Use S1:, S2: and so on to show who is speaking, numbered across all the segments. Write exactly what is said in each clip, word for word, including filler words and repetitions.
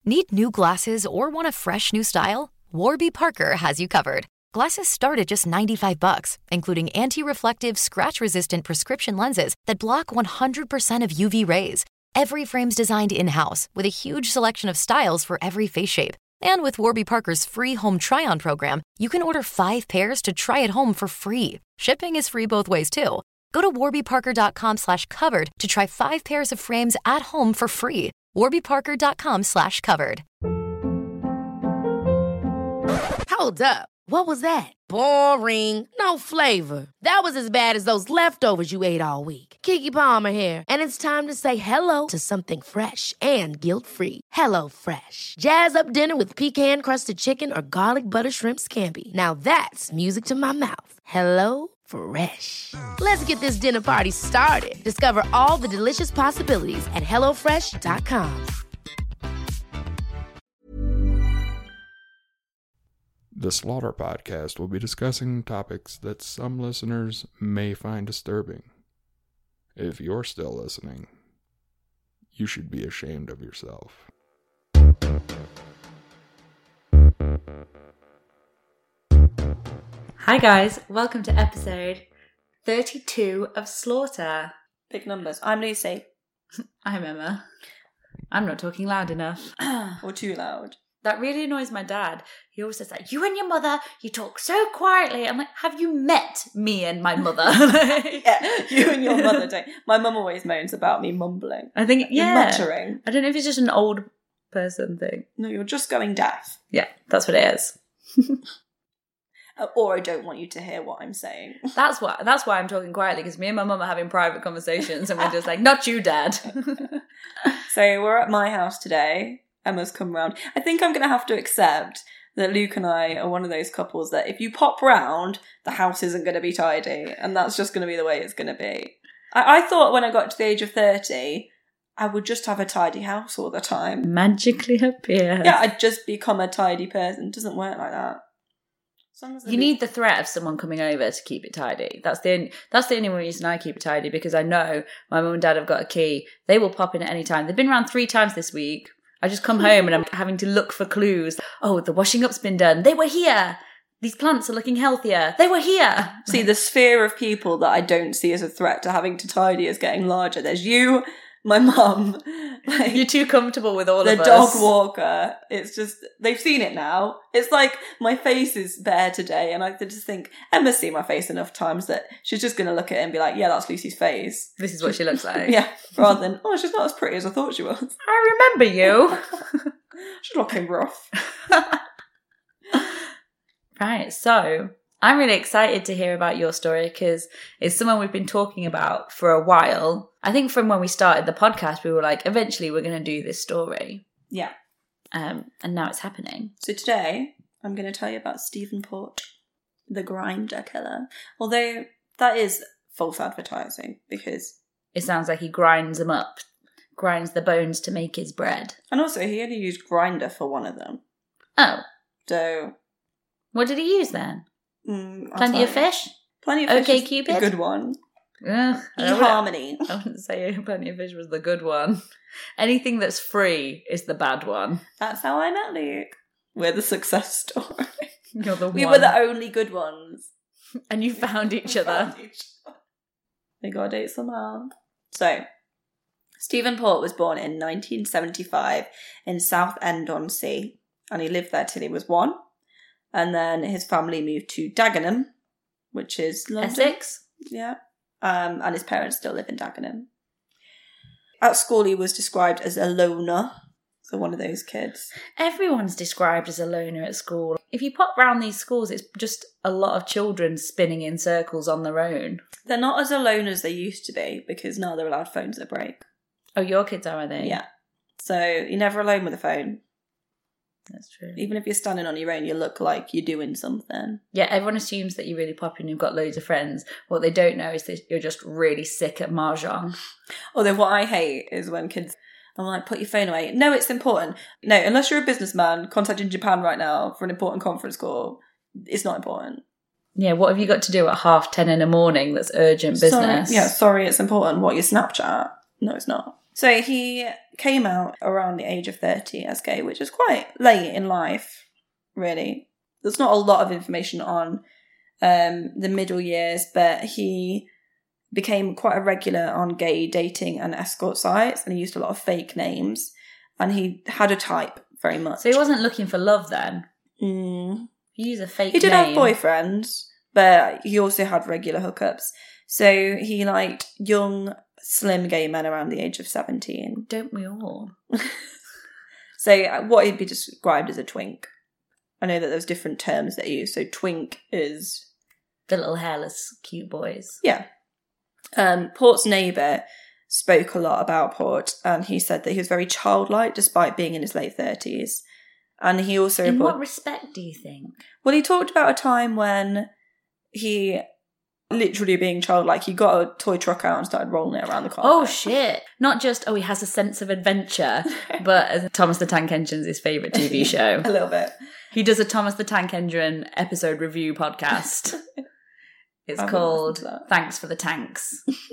S1: Need new glasses or want a fresh new style? Warby Parker has you covered. Glasses start at just ninety-five bucks, including anti-reflective, scratch-resistant prescription lenses that block one hundred percent of U V rays. Every frame's designed in-house with a huge selection of styles for every face shape. And with Warby Parker's free home try-on program, you can order five pairs to try at home for free. Shipping is free both ways, too. Go to warbyparker.com slash covered to try five pairs of frames at home for free. warbyparker.com slash covered.
S2: Hold up. What was that? Boring. No flavor. That was as bad as those leftovers you ate all week. Keke Palmer here, and it's time to say hello to something fresh and guilt-free. Hello Fresh. Jazz up dinner with pecan-crusted chicken or garlic butter shrimp scampi. Now that's music to my mouth. Hello Fresh. Let's get this dinner party started. Discover all the delicious possibilities at hello fresh dot com.
S3: The Slaughter Podcast will be discussing topics that some listeners may find disturbing. If you're still listening, you should be ashamed of yourself.
S4: Hi guys, welcome to episode thirty-two of Slaughter.
S5: Big numbers. I'm Lucy.
S4: I'm Emma. I'm not talking loud enough.
S5: Or too loud.
S4: That really annoys my dad. He always says like, you and your mother, you talk so quietly. I'm like, have you met me and my mother?
S5: Yeah, you and your mother don't. My mum always moans about me mumbling.
S4: I think, yeah.
S5: Muttering.
S4: I don't know if it's just an old person thing.
S5: No, you're just going deaf.
S4: Yeah, that's what it is.
S5: Or I don't want you to hear what I'm saying.
S4: That's why That's why I'm talking quietly, because me and my mum are having private conversations and we're just like, not you, Dad.
S5: So we're at my house today. Emma's come round. I think I'm going to have to accept that Luke and I are one of those couples that if you pop round, the house isn't going to be tidy. And that's just going to be the way it's going to be. I, I thought when I got to the age of thirty, I would just have a tidy house all the time.
S4: Magically appear.
S5: Yeah, I'd just become a tidy person. It doesn't work like that. As long as
S4: you need the threat of someone coming over to keep it tidy. That's the only, that's the only reason I keep it tidy, because I know my mum and dad have got a key. They will pop in at any time. They've been around three times this week. I just come home and I'm having to look for clues. Oh, the washing up's been done. They were here. These plants are looking healthier. They were here.
S5: See, the sphere of people that I don't see as a threat to having to tidy is getting larger. There's you, my mum. Like,
S4: you're too comfortable with all of us.
S5: The dog walker. It's just, they've seen it now. It's like my face is bare today and I just think, Emma's seen my face enough times that she's just going to look at it and be like, yeah, that's Lucy's face.
S4: This is what she looks like.
S5: Yeah, rather than, oh, she's not as pretty as I thought she was.
S4: I remember you.
S5: She's looking rough.
S4: Right, so I'm really excited to hear about your story because it's someone we've been talking about for a while. I think from when we started the podcast, we were like, eventually we're going to do this story.
S5: Yeah.
S4: Um, and now it's happening.
S5: So today, I'm going to tell you about Stephen Port, the grinder killer. Although that is false advertising because...
S4: It sounds like he grinds them up, grinds the bones to make his bread.
S5: And also, he only used grinder for one of them.
S4: Oh.
S5: So...
S4: What did he use then?
S5: Mm,
S4: Plenty of fish?
S5: Plenty of Fish
S4: Okay,
S5: is
S4: Cupid?
S5: a good one.
S4: Ugh,
S5: eHarmony.
S4: I wouldn't say Plenty of Fish was the good one. Anything that's free is the bad one.
S5: That's how I met Luke. We're the success story.
S4: You're the
S5: we
S4: one.
S5: were the only good ones.
S4: And you found each other.
S5: Found each other. They got a date somehow. So, Stephen Port was born in nineteen seventy-five in Southend-on-Sea. And he lived there till he was one. And then his family moved to Dagenham, which is London.
S4: Essex?
S5: Yeah. Um, and his parents still live in Dagenham. At school, he was described as a loner. So one of those kids.
S4: Everyone's described as a loner at school. If you pop round these schools, it's just a lot of children spinning in circles on their own.
S5: They're not as alone as they used to be because now they're allowed phones at break.
S4: Oh, your kids are, are they?
S5: Yeah. So you're never alone with a phone.
S4: That's true.
S5: Even if you're standing on your own, you look like you're doing something.
S4: Yeah, everyone assumes that you're really popular and you've got loads of friends. What they don't know is that you're just really sick at mahjong.
S5: Although what I hate is when kids, I'm like, put your phone away. No, it's important. No, unless you're a businessman contacting Japan right now for an important conference call, it's not important.
S4: Yeah, what have you got to do at half ten in the morning that's urgent business?
S5: Sorry. Yeah, sorry, it's important. What, your Snapchat? No, it's not. So he came out around the age of thirty as gay, which is quite late in life, really. There's not a lot of information on um, the middle years, but he became quite a regular on gay dating and escort sites, and he used a lot of fake names, and he had a type very much.
S4: So he wasn't looking for love then?
S5: Mm.
S4: He used a fake
S5: He did
S4: name.
S5: have boyfriends, but he also had regular hookups. So he liked young, slim gay men around the age of seventeen.
S4: Don't we all?
S5: So what he'd be described as a twink. I know that there's different terms that he use. So twink is...
S4: The little hairless, cute boys.
S5: Yeah. Um, Port's neighbour spoke a lot about Port, and he said that he was very childlike despite being in his late thirties. And he also...
S4: In
S5: report-
S4: what respect do you think?
S5: Well, he talked about a time when he... literally being childlike, he got a toy truck out and started rolling it around the car.
S4: Oh, shit. Not just, oh, he has a sense of adventure, but as Thomas the Tank Engine's his favourite T V show.
S5: A little bit.
S4: He does a Thomas the Tank Engine episode review podcast. It's
S5: I haven't
S4: called
S5: listened to that.
S4: Thanks for the Tanks.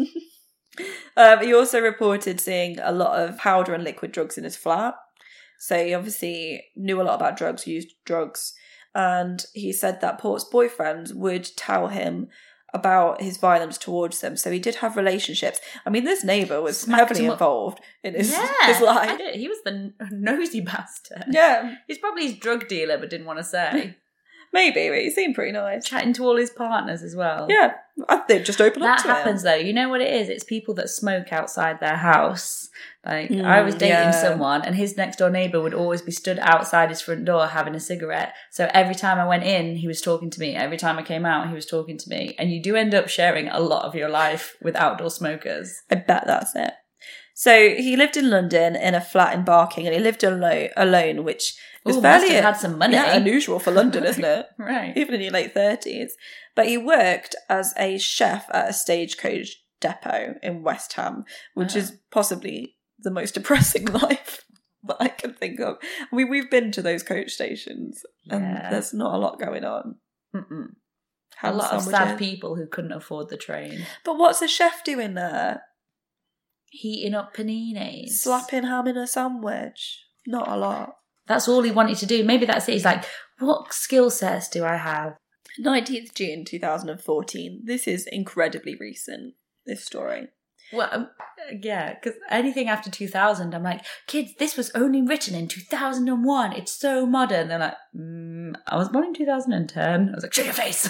S5: Um, he also reported seeing a lot of powder and liquid drugs in his flat. So he obviously knew a lot about drugs, used drugs. And he said that Port's boyfriends would tell him about his violence towards them. So he did have relationships. I mean, this neighbour was
S4: Smacked
S5: heavily
S4: him up.
S5: involved in his,
S4: Yeah,
S5: his
S4: I
S5: life.
S4: did. He was the n- nosy bastard.
S5: Yeah,
S4: He's probably his drug dealer, but didn't want to say.
S5: maybe, but he seemed pretty nice.
S4: Chatting to all his partners as well.
S5: Yeah, I think just open up
S4: That
S5: to
S4: happens
S5: him.
S4: though. You know what it is? It's people that smoke outside their house. Like
S5: Mm,
S4: I was dating
S5: yeah.
S4: someone, and his next door neighbour would always be stood outside his front door having a cigarette. So every time I went in, he was talking to me. Every time I came out, he was talking to me. And you do end up sharing a lot of your life with outdoor smokers.
S5: I bet that's it. So he lived in London in a flat in Barking, and he lived alone, alone which is
S4: Ooh,
S5: fairly
S4: must have had some money.
S5: yeah, unusual for London, isn't it?
S4: Right.
S5: Even in your late thirties. But he worked as a chef at a stagecoach depot in West Ham, which
S4: Oh.
S5: is possibly the most depressing life that I can think of. I mean, we've been to those coach stations, and
S4: Yeah.
S5: there's not a lot going on.
S4: Mm-mm. A
S5: Ham
S4: lot of sad
S5: sandwiches.
S4: people who couldn't afford the train.
S5: But what's a chef doing there?
S4: Heating up paninis.
S5: Slapping ham in a sandwich? Not a lot.
S4: That's all he wanted to do. Maybe that's it. He's like, what skill sets do I have?
S5: nineteenth of June two thousand fourteen. This is incredibly recent, this story.
S4: Well, um, yeah, because anything after two thousand, I'm like, kids, this was only written in two thousand one. It's so modern. They're like, mm, I was born in two thousand ten. I was like, show your face.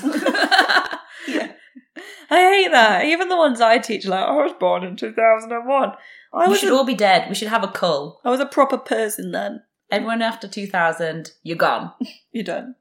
S5: Yeah. I hate that. Even the ones I teach, like, I was born in two thousand one. I
S4: We
S5: was,
S4: should
S5: a,
S4: all be dead. We should have a cull.
S5: I was a proper person then.
S4: Everyone after two thousand, you're gone.
S5: You're done.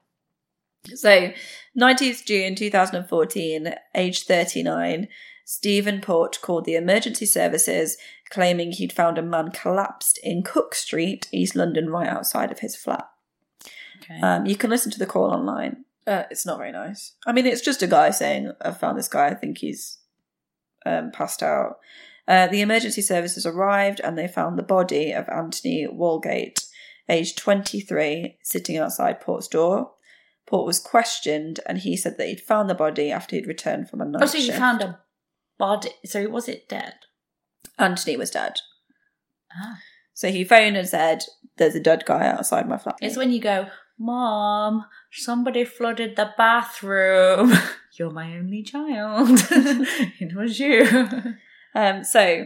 S5: So, nineteenth of June two thousand fourteen, age thirty-nine, Stephen Port called the emergency services, claiming he'd found a man collapsed in Cook Street, East London, right outside of his flat.
S4: Okay.
S5: Um, you can listen to the call online. Uh, it's not very nice. I mean, it's just a guy saying, I've found this guy, I think he's um, passed out. Uh, the emergency services arrived and they found the body of Anthony Walgate, aged twenty-three, sitting outside Port's door. Port was questioned and he said that he'd found the body after he'd returned from a night
S4: oh, so you
S5: shift.
S4: found a body. So was it dead?
S5: Anthony was dead.
S4: Ah.
S5: So he phoned and said, there's a dead guy outside my flat.
S4: It's when you go, Mom, somebody flooded the bathroom. You're my only child. It was you.
S5: Um, so,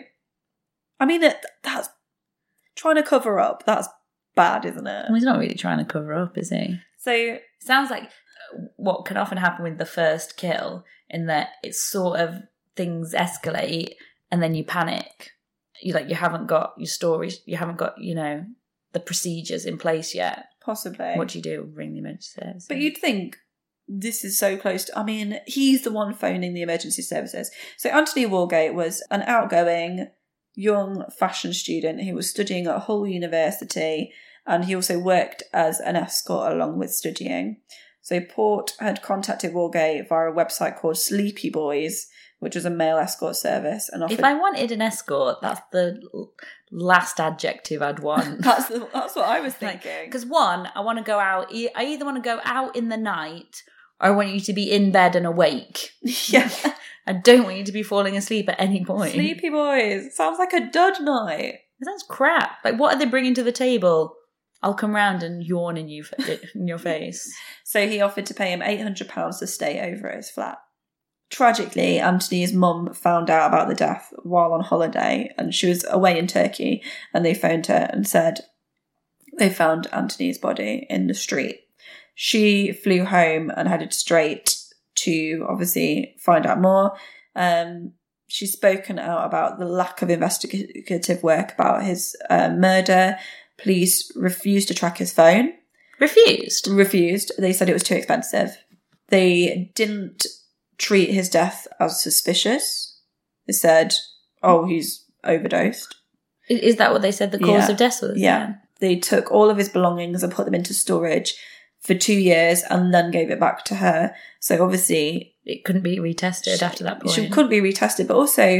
S5: I mean, it, that's trying to cover up. That's bad, isn't it?
S4: Well, he's not really trying to cover up, is he?
S5: So,
S4: Sounds like what can often happen with the first kill, in that it's sort of things escalate and then you panic. You like you haven't got your stories, you haven't got, you know, the procedures in place yet.
S5: possibly.
S4: What do you do? Ring the emergency service.
S5: But you'd think this is so close to, I mean, he's the one phoning the emergency services. So Anthony Walgate was an outgoing young fashion student who was studying at Hull University, and he also worked as an escort along with studying. So Port had contacted Walgate via a website called Sleepy Boys, which was a male escort service, and offered...
S4: If I wanted an escort, that's the l- last adjective I'd want.
S5: that's the, that's what I was thinking.
S4: Because one, I want to go out. e- I either want to go out in the night, or I want you to be in bed and awake.
S5: Yeah.
S4: I don't want you to be falling asleep at any point.
S5: Sleepy boys. Sounds like a dud night.
S4: It sounds crap. Like, what are they bringing to the table? I'll come round and yawn in you in your face.
S5: So he offered to pay him eight hundred pounds to stay over at his flat. Tragically, Anthony's mum found out about the death while on holiday, and she was away in Turkey, and they phoned her and said they found Anthony's body in the street. She flew home and headed straight to obviously find out more. Um, she's spoken out about the lack of investigative work about his uh, murder. Police refused to track his phone.
S4: Refused?
S5: Refused. They said it was too expensive. They didn't treat his death as suspicious. They said, oh, he's overdosed.
S4: Is that what they said the cause
S5: Yeah.
S4: of death was?
S5: Yeah.
S4: Then?
S5: They took all of his belongings and put them into storage for two years and then gave it back to her. So obviously
S4: It couldn't be retested after that point.
S5: she couldn't be retested, but also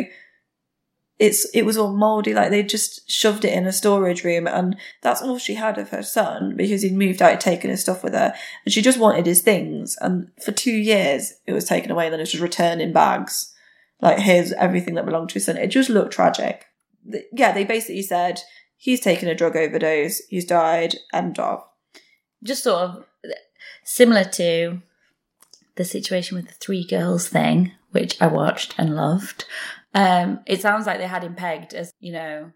S5: it's it was all mouldy, like they just shoved it in a storage room, and that's all she had of her son because he'd moved out, he'd taken his stuff with her, and she just wanted his things. And for two years it was taken away, and then it was just returned in bags. Like, here's everything that belonged to his son. It just looked tragic. Yeah, they basically said he's taken a drug overdose, he's died, end of.
S4: Just sort of similar to the situation with the Three Girls thing, which I watched and loved. Um, it sounds like they had him pegged as, you know,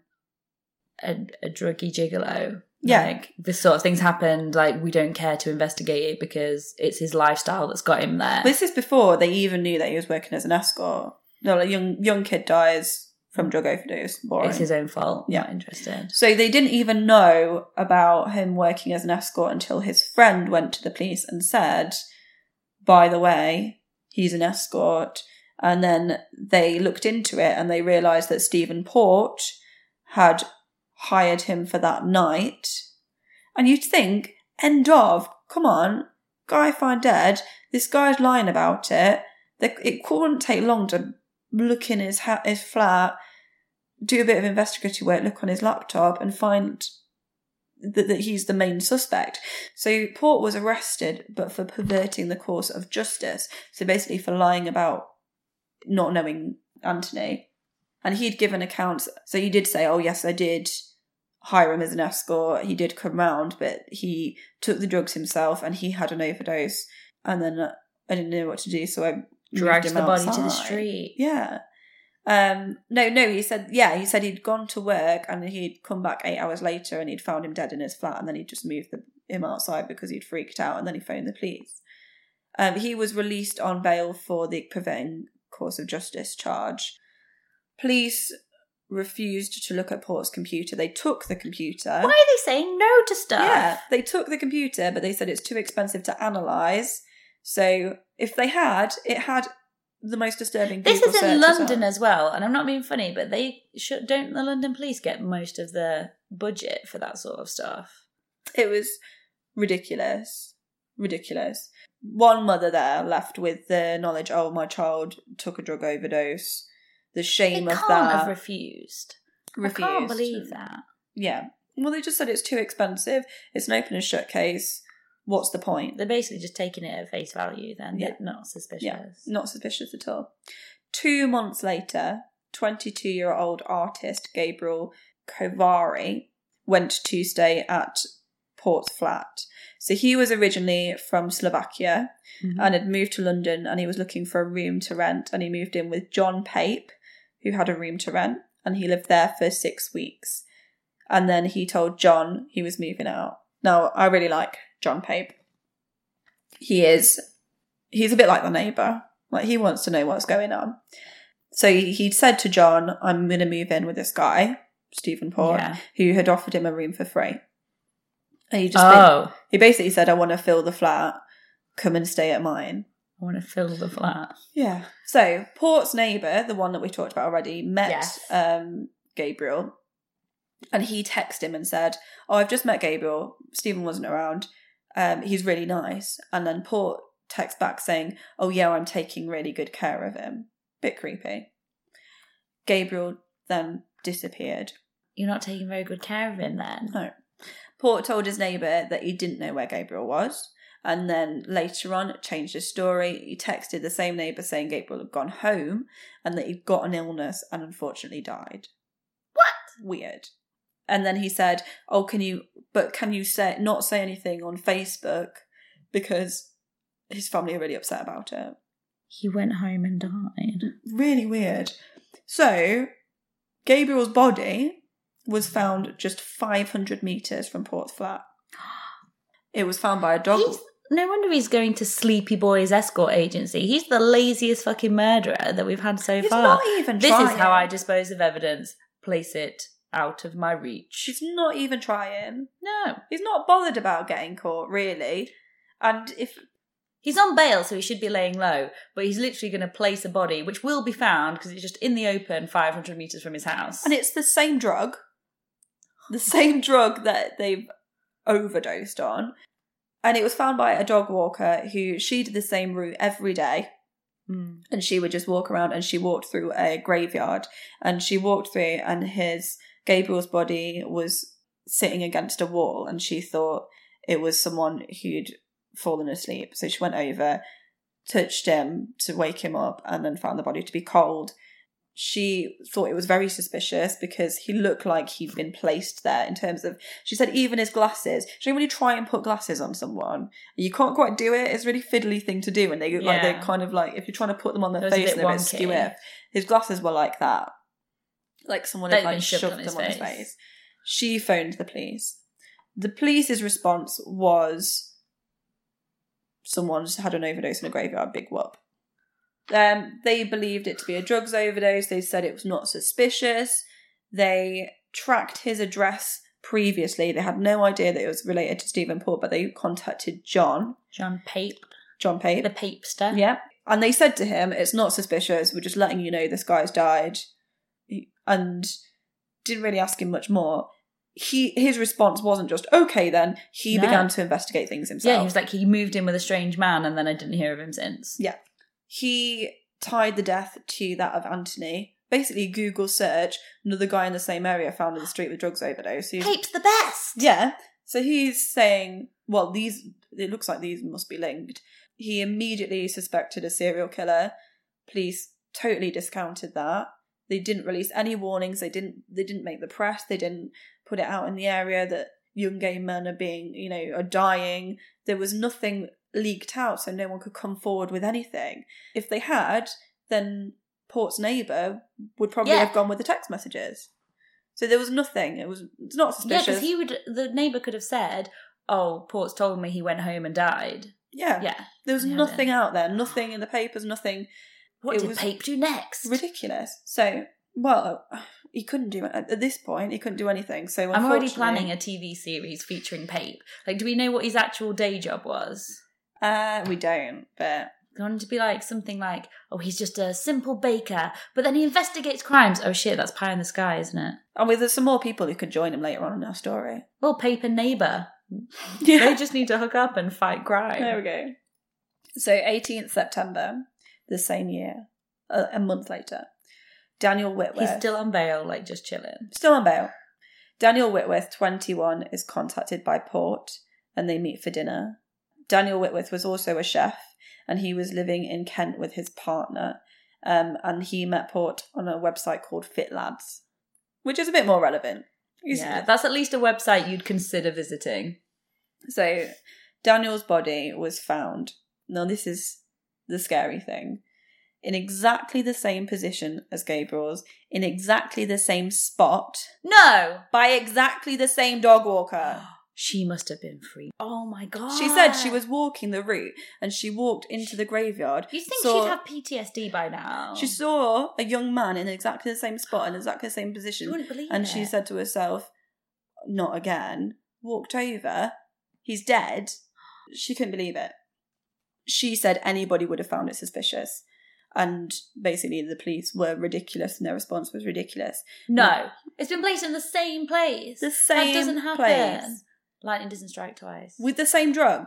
S4: a, a druggy gigolo.
S5: Yeah.
S4: Like, this sort of things happened, like, we don't care to investigate it because it's his lifestyle that's got him there.
S5: This is before they even knew that he was working as an escort. No, like, young young kid dies from drug overdose. Boring.
S4: It's his own fault.
S5: Yeah.
S4: Not interested.
S5: So they didn't even know about him working as an escort until his friend went to the police and said, by the way, he's an escort. And then they looked into it and they realised that Stephen Port had hired him for that night. And you'd think, end of, come on, guy found dead, this guy's lying about it. It couldn't take long to look in his ha- his flat, do a bit of investigative work, look on his laptop and find that, that he's the main suspect. So Port was arrested, but for perverting the course of justice. So basically for lying about not knowing Anthony. And he'd given accounts. So he did say, oh yes, I did hire him as an escort. He did come round, but he took the drugs himself and he had an overdose. And then uh, I didn't know what to do, so I
S4: Dragged
S5: moved
S4: the
S5: him
S4: body to the
S5: outside.
S4: street.
S5: Yeah. Um, no, no, he said, yeah, he said he'd gone to work and he'd come back eight hours later and he'd found him dead in his flat, and then he'd just moved the, him outside because he'd freaked out, and then he phoned the police. Um, he was released on bail for the preventing course of justice charge. Police refused to look at Port's computer. They took the computer.
S4: Why are they saying no to stuff?
S5: Yeah, they took the computer, but they said it's too expensive to analyse. So if they had, it had the most disturbing
S4: This
S5: Google
S4: is in
S5: searches
S4: London
S5: on.
S4: as well, and I'm not being funny, but they should, don't the London police get most of the budget for that sort of stuff?
S5: It was ridiculous. Ridiculous. One mother there left with the knowledge, oh, my child took a drug overdose. The shame
S4: They
S5: of
S4: can't
S5: that.
S4: have refused.
S5: refused.
S4: I can't believe that.
S5: Yeah. Well, they just said it's too expensive. It's an open and shut case. What's the point?
S4: They're basically just taking it at face value then.
S5: Yeah.
S4: They're not suspicious.
S5: Yeah, not suspicious at all. Two months later, twenty-two-year-old artist Gabriel Kovari went to stay at Port's flat. So he was originally from Slovakia
S4: Mhm.
S5: and had moved to London, and he was looking for a room to rent, and he moved in with John Pape, who had a room to rent, and he lived there for six weeks. And then he told John he was moving out. Now, I really like John Pape. He is, he's a bit like the neighbour. Like, he wants to know what's going on. So he, he'd said to John, I'm going to move in with this guy, Stephen Port,
S4: Yeah.
S5: who had offered him a room for free. And he just,
S4: Oh,
S5: he basically said, I want to fill the flat, come and stay at mine.
S4: I want to fill the flat.
S5: Yeah. So Port's neighbour, the one that we talked about already, met
S4: Yes.
S5: um, Gabriel, and he texted him and said, oh, I've just met Gabriel. Stephen wasn't around. Um, he's really nice. And then Port texts back saying, oh yeah, I'm taking really good care of him. Bit creepy. Gabriel then disappeared.
S4: You're not taking very good care of him then.
S5: No. Port told his neighbour that he didn't know where Gabriel was, And then later on, changed his story. He texted the same neighbour saying Gabriel had gone home and that he'd got an illness and unfortunately died.
S4: What?
S5: Weird. And then he said, oh, can you, but can you say not say anything on Facebook because his family are really upset about it.
S4: He went home and died.
S5: Really weird. So, Gabriel's body was found just five hundred metres from Port's flat. It was found by a dog.
S4: He's, no wonder he's going to Sleepy Boys escort agency. He's the laziest fucking murderer that we've had so
S5: He's
S4: far.
S5: not even
S4: This
S5: trying.
S4: is how I dispose of evidence. Place it out of my reach.
S5: He's not even trying.
S4: No.
S5: He's not bothered about getting caught, really. And if...
S4: He's on bail, so he should be laying low, but he's literally going to place a body, which will be found because it's just in the open five hundred metres from his house.
S5: And it's the same drug. The same drug that they've overdosed on. And it was found by a dog walker who, she did the same route every day.
S4: Mm.
S5: And she would just walk around, and she walked through a graveyard. And she walked through, and his, Gabriel's body was sitting against a wall, and she thought it was someone who'd fallen asleep. So she went over, touched him to wake him up, and then found the body to be cold. She thought it was very suspicious because he looked like he'd been placed there in terms of, she said even his glasses. She didn't really try and put glasses on someone. You can't quite do it. It's a really fiddly thing to do. And they, like,
S4: Yeah.
S5: they're kind of like, if you're trying to put them on their
S4: It was a
S5: face,
S4: bit
S5: they're a bit
S4: wonky.
S5: skew. His glasses were like that. Like someone
S4: They'd
S5: had like
S4: been shoved
S5: shoved
S4: on
S5: them
S4: his
S5: on his
S4: face.
S5: face. She phoned the police. The police's response was, someone's had an overdose in a graveyard, big whoop. Um, they believed it to be a drugs overdose. They said it was not suspicious. They tracked his address previously. They had no idea that it was related to Stephen Port, but they contacted John.
S4: John Pape.
S5: John Pape.
S4: The Papester.
S5: Yeah. And they said to him, it's not suspicious. We're just letting you know this guy's died. And didn't really ask him much more. He His response wasn't just, okay then. He
S4: No.
S5: began to investigate things himself.
S4: Yeah, he was like, he moved in with a strange man and then I didn't hear of him since.
S5: Yeah. He tied the death to that of Anthony. Basically, Google search, another guy in the same area found in the street with drugs overdose. He's,
S4: Pape's the best!
S5: yeah. So he's saying, well, these, it looks like these must be linked. He immediately suspected a serial killer. Police totally discounted that. They didn't release any warnings. They didn't, they didn't make the press. They didn't put it out in the area that young gay men are being, you know, are dying. There was nothing leaked out, so no one could come forward with anything. If they had, then Port's neighbour would probably
S4: Yeah.
S5: have gone with the text messages. So there was nothing. It was it's not
S4: Yeah,
S5: suspicious.
S4: because he would, the neighbour could have said, oh, Port's told me he went home and died.
S5: yeah.
S4: Yeah.
S5: There was
S4: Yeah,
S5: nothing
S4: then.
S5: out there. Nothing in the papers. Nothing.
S4: What
S5: It
S4: did
S5: was
S4: Pape do next?
S5: Ridiculous. So, well, he couldn't do it. At this point, he couldn't do anything. So
S4: I'm already
S5: unfortunately-
S4: planning a T V series featuring Pape. Like, do we know what his actual day job was?
S5: Uh, we don't, but
S4: Going to be like something like, oh, he's just a simple baker, but then he investigates crimes. Oh shit, that's pie in the sky, isn't it?
S5: and with there's some more people who could join him later on in our story.
S4: Well, Pape and neighbour.
S5: Yeah.
S4: They just need to hook up and fight crime.
S5: There we go. So eighteenth September, the same year, a, a month later, Daniel Whitworth.
S4: He's still on bail, like just chilling.
S5: Still on bail. Daniel Whitworth, twenty-one, is contacted by Port and they meet for dinner. Daniel Whitworth was also a chef and he was living in Kent with his partner. Um, and he met Port on a website called Fit Lads, which is a bit more relevant. He's-
S4: Yeah, that's at least a website you'd consider visiting.
S5: So Daniel's body was found. Now this is the scary thing. In exactly the same position as Gabriel's, in exactly the same spot,
S4: No!
S5: by exactly the same dog walker.
S4: She must have been free. Oh my god.
S5: She said she was walking the route and she walked into the graveyard.
S4: You think
S5: saw-
S4: she'd have P T S D by now?
S5: She saw a young man in exactly the same spot in exactly the same
S4: She
S5: position.
S4: wouldn't believe
S5: And
S4: it.
S5: she said to herself, not again. Walked over. He's dead. She couldn't believe it. She said anybody would have found it suspicious. And basically the police were ridiculous and their response was ridiculous.
S4: No. It's been placed in the same place.
S5: The same
S4: That doesn't happen.
S5: place.
S4: Lightning doesn't strike twice.
S5: With the same drug.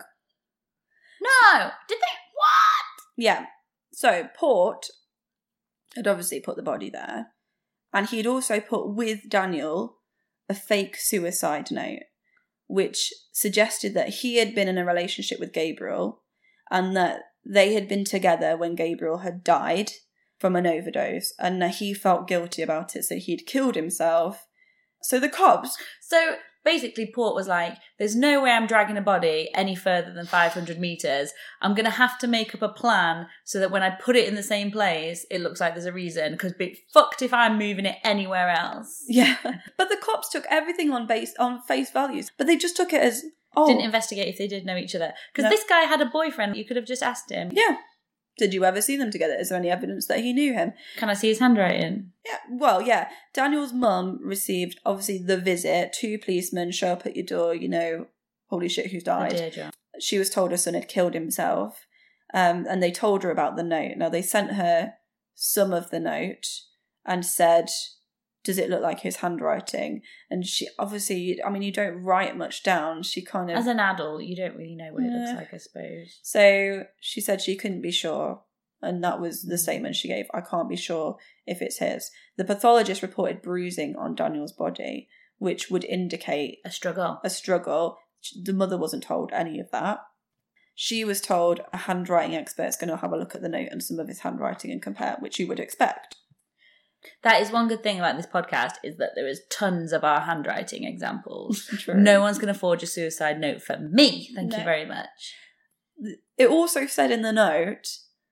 S4: No! Did they? What?
S5: Yeah. So Port had obviously put the body there. And he'd also put with Daniel a fake suicide note, which suggested that he had been in a relationship with Gabriel and that they had been together when Gabriel had died from an overdose, and that he felt guilty about it, so he'd killed himself. So the cops...
S4: So basically Port was like, there's no way I'm dragging a body any further than five hundred metres. I'm going to have to make up a plan so that when I put it in the same place, it looks like there's a reason, because be fucked if I'm moving it anywhere else.
S5: Yeah. But the cops took everything on base on face values, but they just took it as, oh...
S4: Didn't investigate if they did know each other. Because
S5: No.
S4: this guy had a boyfriend. You could have just asked him.
S5: Yeah. Did you ever see them together? Is there any evidence that he knew him?
S4: Can I see his handwriting?
S5: Yeah, well, yeah. Daniel's mum received, obviously, the visit. Two policemen show up at your door, you know, holy shit, who's
S4: Oh,
S5: died?
S4: dear John.
S5: She was told her son had killed himself, um, and they told her about the note. Now, they sent her some of the note and said, does it look like his handwriting? And she, obviously, I mean, you don't write much down. She kind of...
S4: As an adult, you don't really know what it looks
S5: Yeah.
S4: like, I suppose.
S5: So she said she couldn't be sure. And that was the statement she gave. I can't be sure if it's his. The pathologist reported bruising on Daniel's body, which would indicate
S4: A struggle.
S5: a struggle. The mother wasn't told any of that. She was told a handwriting expert's going to have a look at the note and some of his handwriting and compare, which you would expect.
S4: That is one good thing about this podcast, is that there is tons of our handwriting examples.
S5: True.
S4: No one's going to forge a suicide note for me. Thank
S5: No.
S4: you very much.
S5: It also said in the note,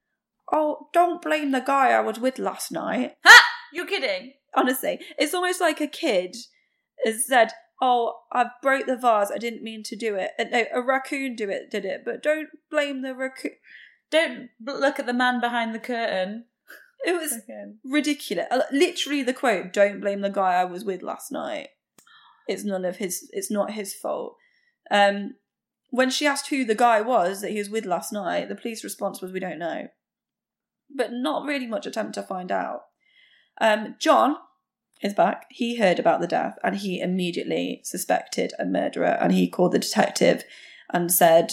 S5: oh, don't blame the guy I was with last night.
S4: Ha! You're kidding.
S5: Honestly, it's almost like a kid has said, oh, I broke the vase, I didn't mean to do it. And no, a raccoon do it, did it, but don't blame the raccoon.
S4: Don't b- look at the man behind the curtain.
S5: It was
S4: Okay.
S5: ridiculous. Uh, Literally the quote, don't blame the guy I was with last night. It's none of his, it's not his fault. Um, when she asked who the guy was that he was with last night, the police response was, we don't know. But not really much attempt to find out. Um, John is back. He heard about the death and he immediately suspected a murderer, and he called the detective and said,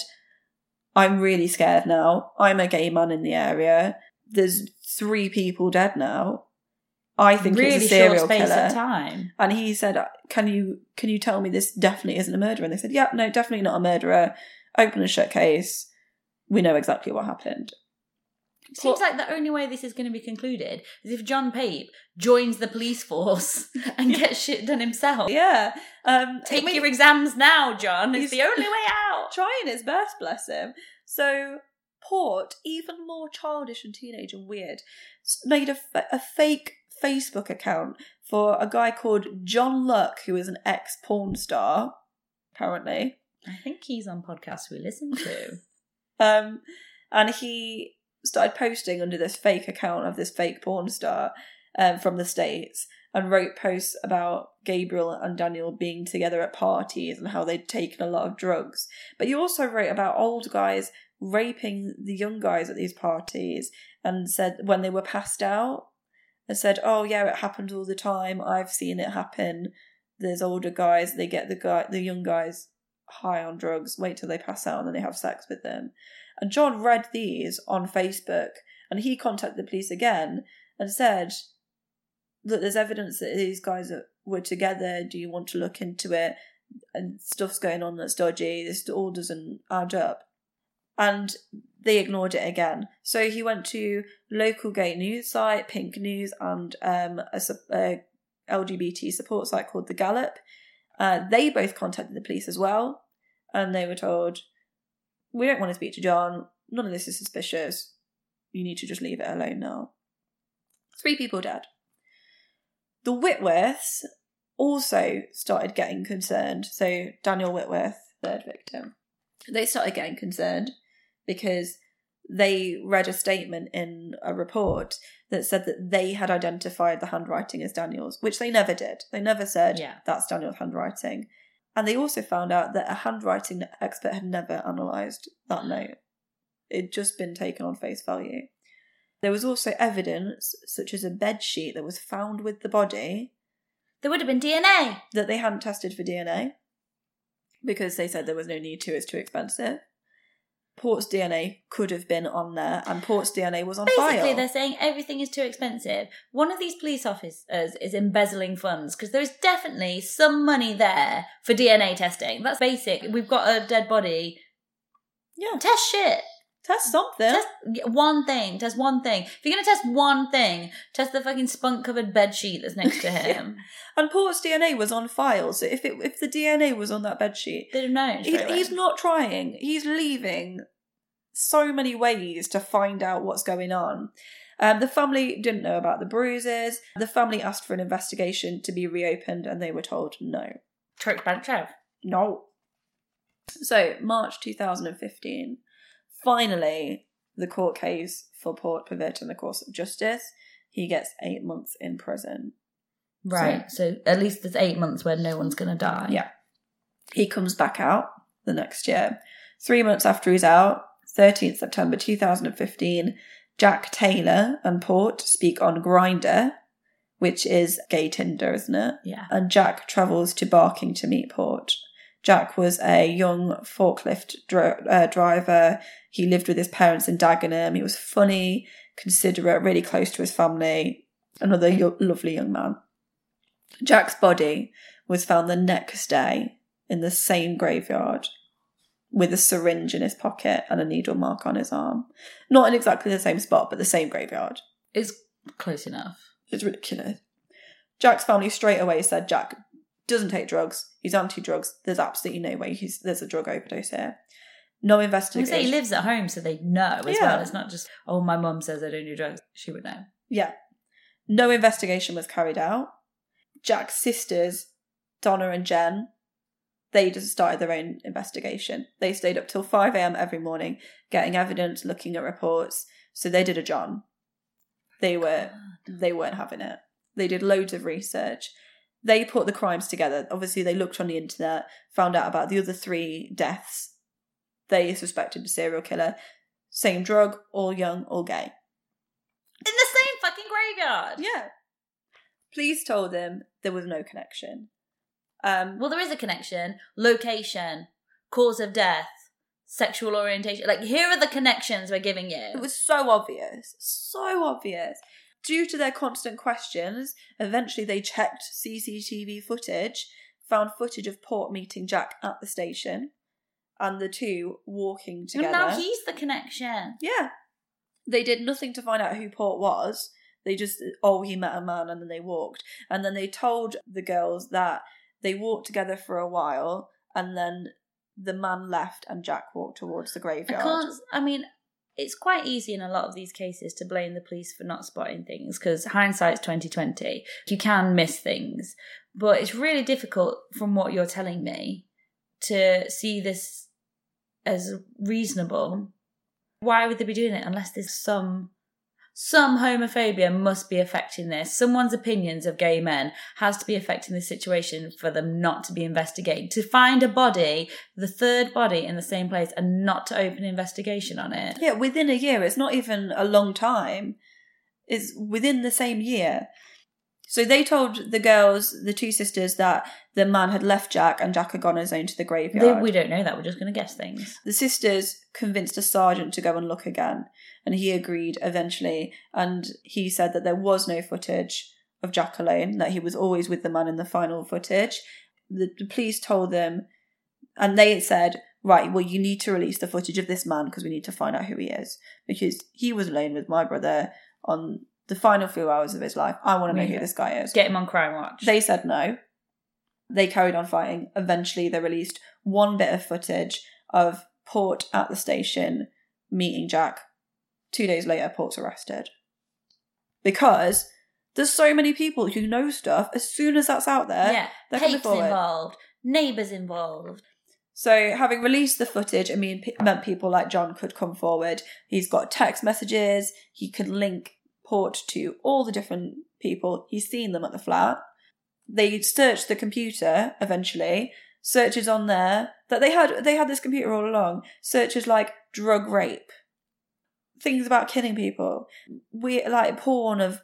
S5: I'm really scared now. I'm a gay man in the area. There's three people dead now. I think
S4: really
S5: it's a serial
S4: short space
S5: killer.
S4: of time.
S5: And he said, can you can you tell me this definitely isn't a murderer? And they said, yeah, no, definitely not a murderer. Open and shut case. We know exactly what happened.
S4: Seems like the only way this is going to be concluded is if John Pape joins the police force and gets shit done himself.
S5: Yeah. Um,
S4: Take
S5: I mean,
S4: your exams now, John. It's
S5: He's-
S4: the only way out.
S5: trying his best, bless him. So Port, even more childish and teenage and weird, s- made a, fa- a fake Facebook account for a guy called John Luck, who is an ex-porn star, apparently.
S4: I think he's on podcasts we listen to.
S5: Um, and he started posting under this fake account of this fake porn star um, from the States, and wrote posts about Gabriel and Daniel being together at parties and how they'd taken a lot of drugs. But he also wrote about old guys raping the young guys at these parties, and said when they were passed out, and said, oh yeah, it happens all the time. I've seen it happen. There's older guys, they get the guy, the young guys high on drugs, wait till they pass out and then they have sex with them. And John read these on Facebook, and he contacted the police again and said, look, there's evidence that these guys are, were together. Do you want to look into it? And stuff's going on that's dodgy. This all doesn't add up. And they ignored it again. So he went to local gay news site, Pink News, and um, a, su- a L G B T support site called The Gallop. Uh, they both contacted the police as well, and they were told, we don't want to speak to John. None of this is suspicious. You need to just leave it alone now. Three people dead. The Whitworths also started getting concerned. So Daniel Whitworth, third victim, they started getting concerned because they read a statement in a report that said that they had identified the handwriting as Daniel's, which they never did. They never said,
S4: Yeah.
S5: that's Daniel's handwriting. And they also found out that a handwriting expert had never analysed that note. It'd just been taken on face value. There was also evidence, such as a bed sheet that was found with the body,
S4: There would have been D N A.
S5: that they hadn't tested for D N A because they said there was no need to, it's too expensive. Port's D N A could have been on there, and Port's D N A was on
S4: Basically,
S5: file.
S4: they're saying everything is too expensive. One of these police officers is embezzling funds because there's definitely some money there for D N A testing. That's basic. We've got a dead body.
S5: Yeah.
S4: Test shit.
S5: Test something.
S4: Test one thing. Test one thing. If you're going to test one thing, test the fucking spunk-covered bed sheet that's next to him.
S5: And Port's D N A was on file, so if it, if the D N A was on that bed sheet,
S4: They'd have known.
S5: he, he's not trying. He's leaving so many ways to find out what's going on. Um, the family didn't know about the bruises. The family asked for an investigation to be reopened, and they were told no.
S4: Church bad Trev.
S5: No. So, March two thousand fifteen, finally, the court case for Port put in the course of justice. He gets eight months in prison.
S4: Right. So, so at least there's eight months where no one's going to die.
S5: Yeah. He comes back out the next year. Three months after he's out, thirteenth September two thousand fifteen, Jack Taylor and Port speak on Grindr, which is gay Tinder, isn't it?
S4: Yeah.
S5: And Jack travels to Barking to meet Port. Jack was a young forklift dr- uh, driver. He lived with his parents in Dagenham. He was funny, considerate, really close to his family. Another yo- lovely young man. Jack's body was found the next day in the same graveyard with a syringe in his pocket and a needle mark on his arm. Not in exactly the same spot, but the same graveyard.
S4: It's close enough.
S5: It's ridiculous. Jack's family straight away said Jack doesn't take drugs. He's anti-drugs. There's absolutely no way he's there's a drug overdose here. No
S4: I
S5: investigation.
S4: say he lives at home, so they know as
S5: Yeah.
S4: well. It's not just, oh, my mum says I don't do drugs. She would know.
S5: Yeah. No investigation was carried out. Jack's sisters, Donna and Jen, they just started their own investigation. They stayed up till five a.m. every morning, getting evidence, looking at reports. So they did a John. They were, they weren't having it. They did loads of research. They put the crimes together. Obviously, they looked on the internet, found out about the other three deaths. They suspected a serial killer. Same drug, all young, all gay.
S4: In the same fucking graveyard.
S5: Yeah. Police told them there was no connection. Um,
S4: Well, there is a connection. Location, cause of death, sexual orientation. Like, here are the connections we're giving you.
S5: it was so obvious. So obvious. Due to their constant questions, eventually they checked C C T V footage, found footage of Port meeting Jack at the station, and the two walking
S4: And
S5: together.
S4: now he's the connection.
S5: Yeah. They did nothing to find out who Port was. They just, oh, he met a man, and then they walked. And then they told the girls that they walked together for a while, and then the man left and Jack walked towards the
S4: I
S5: graveyard.
S4: can't, I mean, it's quite easy in a lot of these cases to blame the police for not spotting things because hindsight's twenty twenty. You can miss things. But it's really difficult from what you're telling me to see this as reasonable. Why would they be doing it unless there's some some homophobia must be affecting this? Someone's opinions of gay men has to be affecting the situation for them not to be investigated. To find a body, the third body in the same place, and not to open an investigation on it.
S5: Yeah, within a year. It's not even a long time. It's within the same year. So they told the girls, the two sisters, that the man had left Jack and Jack had gone on his own to the graveyard.
S4: They, we don't know that. We're just going to guess things.
S5: The sisters convinced a sergeant to go and look again, and he agreed eventually. And he said that there was no footage of Jack alone, that he was always with the man in the final footage. The, the police told them, and they had said, right, well, you need to release the footage of this man because we need to find out who he is. Because he was alone with my brother on the final few hours of his life. I want to know
S4: Yeah.
S5: who this guy is.
S4: Get him on Crime Watch.
S5: They said no. They carried on fighting. Eventually, they released one bit of footage of Port at the station meeting Jack. Two days later, Port's arrested. Because there's so many people who know stuff. As soon as that's out there,
S4: yeah,
S5: they're coming
S4: Pape's
S5: forward.
S4: involved, neighbours involved.
S5: So, having released the footage, it mean, meant people like John could come forward. He's got text messages. He could link Port to all the different people. He's seen them at the flat. They searched the computer eventually. Searches on there that they had. They had this computer all along. Searches like drug rape, things about killing people. We like porn of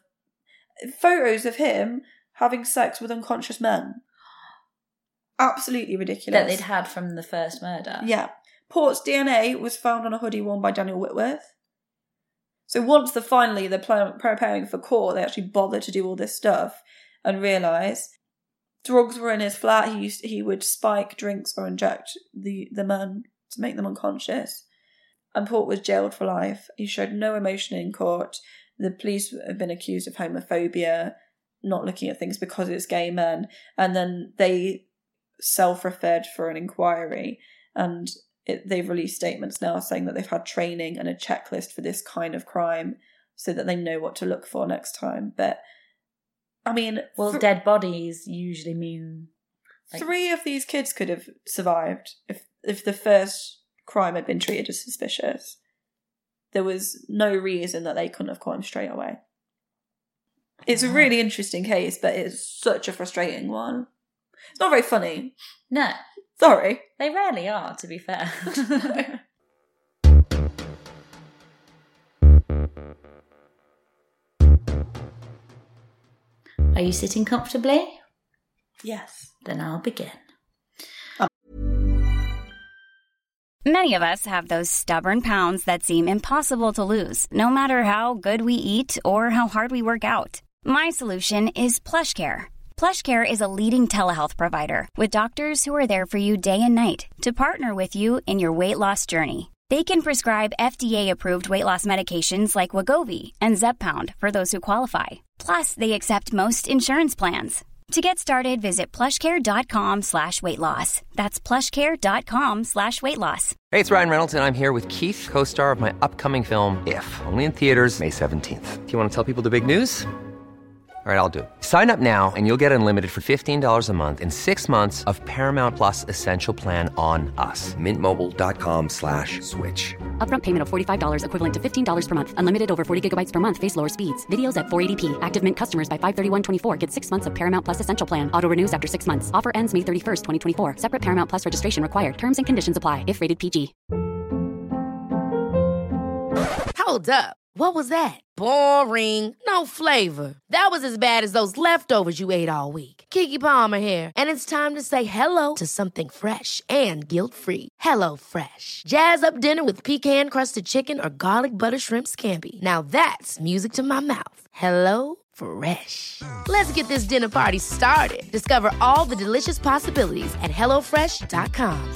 S5: photos of him having sex with unconscious men. Absolutely ridiculous.
S4: That they'd had from the first murder.
S5: Yeah. Port's D N A was found on a hoodie worn by Daniel Whitworth. So once the finally they're pl- preparing for court, they actually bother to do all this stuff and realise drugs were in his flat. He used he would spike drinks or inject the, the men to make them unconscious. And Port was jailed for life. He showed no emotion in court. The police have been accused of homophobia, not looking at things because it's gay men. And then they self-referred for an inquiry. And it, they've released statements now saying that they've had training and a checklist for this kind of crime so that they know what to look for next time. But, I mean...
S4: Well, th- dead bodies usually mean...
S5: Like, three of these kids could have survived if if the first crime had been treated as suspicious. There was no reason that they couldn't have caught him straight away. It's a really interesting case, but it's such a frustrating one. It's not very funny.
S4: No.
S5: Sorry.
S4: They rarely are, to be fair. Are you sitting comfortably?
S5: Yes.
S4: Then I'll begin.
S6: Many of us have those stubborn pounds that seem impossible to lose, no matter how good we eat or how hard we work out. My solution is PlushCare. PlushCare is a leading telehealth provider with doctors who are there for you day and night to partner with you in your weight loss journey. They can prescribe F D A-approved weight loss medications like Wegovy and Zepbound for those who qualify. Plus, they accept most insurance plans. To get started, visit plushcare.com slash weight loss. That's plushcare.com slash weight loss.
S7: Hey, it's Ryan Reynolds, and I'm here with Keith, co-star of my upcoming film, If, only in theaters May seventeenth. Do you want to tell people the big news? All right, I'll do it. Sign up now and you'll get unlimited for fifteen dollars a month and six months of Paramount Plus Essential Plan on us. Mintmobile.com slash switch.
S8: Upfront payment of forty-five dollars equivalent to fifteen dollars per month. Unlimited over forty gigabytes per month. Face lower speeds. Videos at four eighty p. Active Mint customers by five thirty-one twenty-four get six months of Paramount Plus Essential Plan. Auto renews after six months. Offer ends May thirty-first, twenty twenty-four. Separate Paramount Plus registration required. Terms and conditions apply if rated P G.
S2: Hold up. What was that? Boring. No flavor. That was as bad as those leftovers you ate all week. Keke Palmer here, and it's time to say hello to something fresh and guilt-free. Hello Fresh. Jazz up dinner with pecan-crusted chicken or garlic butter shrimp scampi. Now that's music to my mouth. Hello Fresh. Let's get this dinner party started. Discover all the delicious possibilities at hello fresh dot com.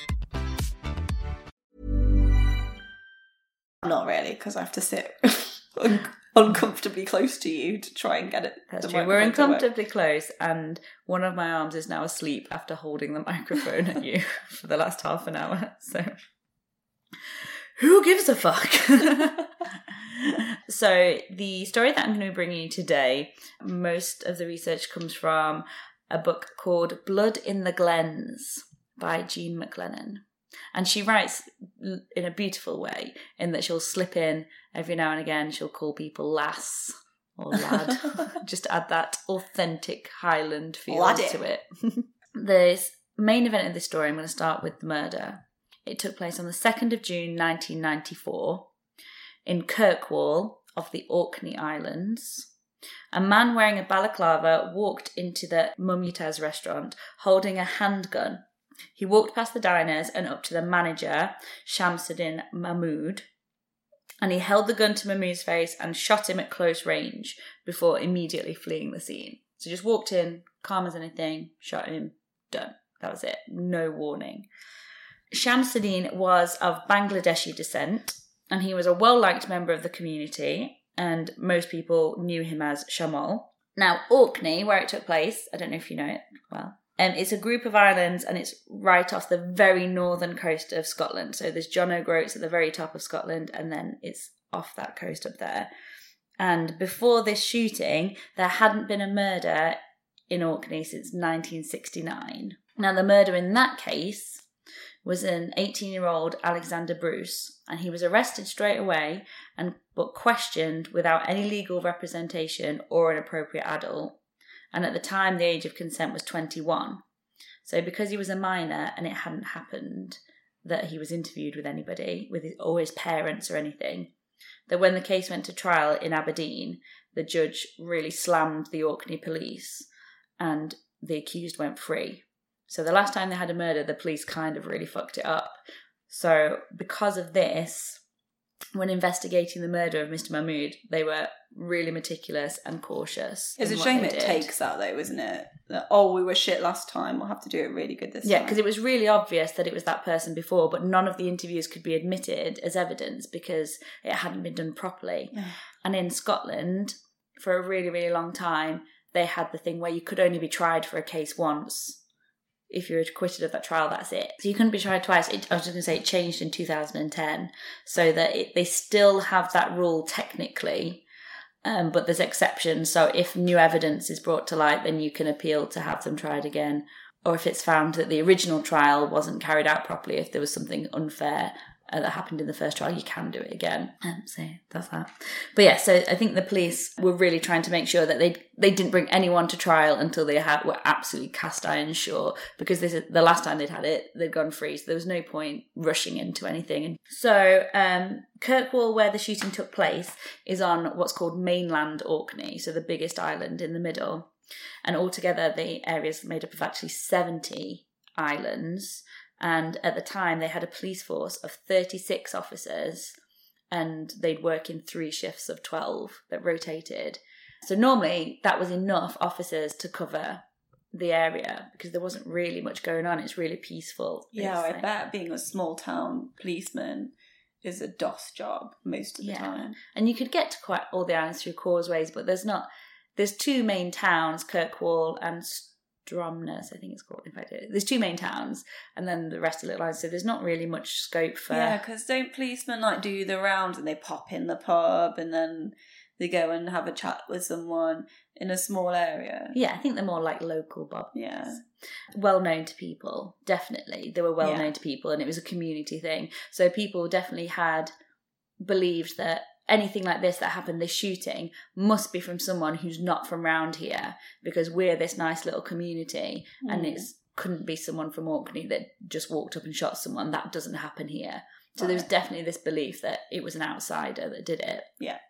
S5: Not really, because I have to sit un- uncomfortably close to you to try and get it.
S4: That's true. We're uncomfortably close, and one of my arms is now asleep after holding the microphone at you for the last half an hour. So, who gives a fuck? So, the story that I'm going to be bringing you today, most of the research comes from a book called Blood in the Glens by Jean McLennan. And she writes in a beautiful way, in that she'll slip in every now and again, she'll call people lass or lad, just to add that authentic Highland feel Laddie. to it. The main event of this story, I'm going to start with the murder. It took place on the second of June nineteen ninety-four in Kirkwall of the Orkney Islands. A man wearing a balaclava walked into the Mumutaz restaurant holding a handgun. He walked past the diners and up to the manager, Shamsuddin Mahmood, and he held the gun to Mahmood's face and shot him at close range before immediately fleeing the scene. So just walked in, calm as anything, shot him, done. That was it. No warning. Shamsuddin was of Bangladeshi descent, and he was a well-liked member of the community, and most people knew him as Shamal. Now, Orkney, where it took place, I don't know if you know it well, Um, it's a group of islands, and it's right off the very northern coast of Scotland. So there's John O'Groats at the very top of Scotland, and then it's off that coast up there. And before this shooting, there hadn't been a murder in Orkney since nineteen sixty-nine. Now, the murder in that case was an eighteen-year-old Alexander Bruce, and he was arrested straight away and but questioned without any legal representation or an appropriate adult. And at the time, the age of consent was twenty-one. So because he was a minor and it hadn't happened that he was interviewed with anybody, with his, or his parents or anything, that when the case went to trial in Aberdeen, the judge really slammed the Orkney police and the accused went free. So the last time they had a murder, the police kind of really fucked it up. So because of this, when investigating the murder of Mister Mahmood, they were really meticulous and cautious.
S5: It's a shame it takes that though, isn't it? That, oh, we were shit last time, we'll have to do it really good this
S4: yeah,
S5: time. Yeah,
S4: because it was really obvious that it was that person before, but none of the interviews could be admitted as evidence because it hadn't been done properly. And in Scotland, for a really, really long time, they had the thing where you could only be tried for a case once. If you're acquitted of that trial, that's it. So you couldn't be tried twice. It, I was just going to say it changed in two thousand ten, so that it, they still have that rule technically, um, but there's exceptions. So if new evidence is brought to light, then you can appeal to have them tried again. Or if it's found that the original trial wasn't carried out properly, if there was something unfair uh, that happened in the first trial, you can do it again. Um, so that's that. But yeah, so I think the police were really trying to make sure that they they didn't bring anyone to trial until they had were absolutely cast iron sure, because this is the last time they'd had it, they'd gone free, so there was no point rushing into anything. So um, Kirkwall, where the shooting took place, is on what's called mainland Orkney, so the biggest island in the middle, and altogether the area is made up of actually seventy islands. And at the time, they had a police force of thirty-six officers, and they'd work in three shifts of twelve that rotated. So normally, that was enough officers to cover the area because there wasn't really much going on. It's really peaceful.
S5: Yeah,
S4: it's
S5: I
S4: like,
S5: bet being a small town policeman is a DOS job most of the
S4: yeah.
S5: time.
S4: And you could get to quite all the islands through causeways, but there's not. There's two main towns, Kirkwall and Stromness, I think it's called. In fact, there's two main towns, and then the rest of little islands. So there's not really much scope for.
S5: Yeah, because don't policemen like do the rounds and they pop in the pub and then they go and have a chat with someone in a small area?
S4: Yeah, I think they're more like local bobs.
S5: Yeah,
S4: well known to people. Definitely, they were well
S5: Yeah.
S4: known to people, and it was a community thing. So people definitely had believed that anything like this that happened, this shooting, must be from someone who's not from round here, because we're this nice little community, mm. and it couldn't be someone from Orkney that just walked up and shot someone. That doesn't happen here. So right. There was definitely this belief that it was an outsider that did it.
S5: Yeah.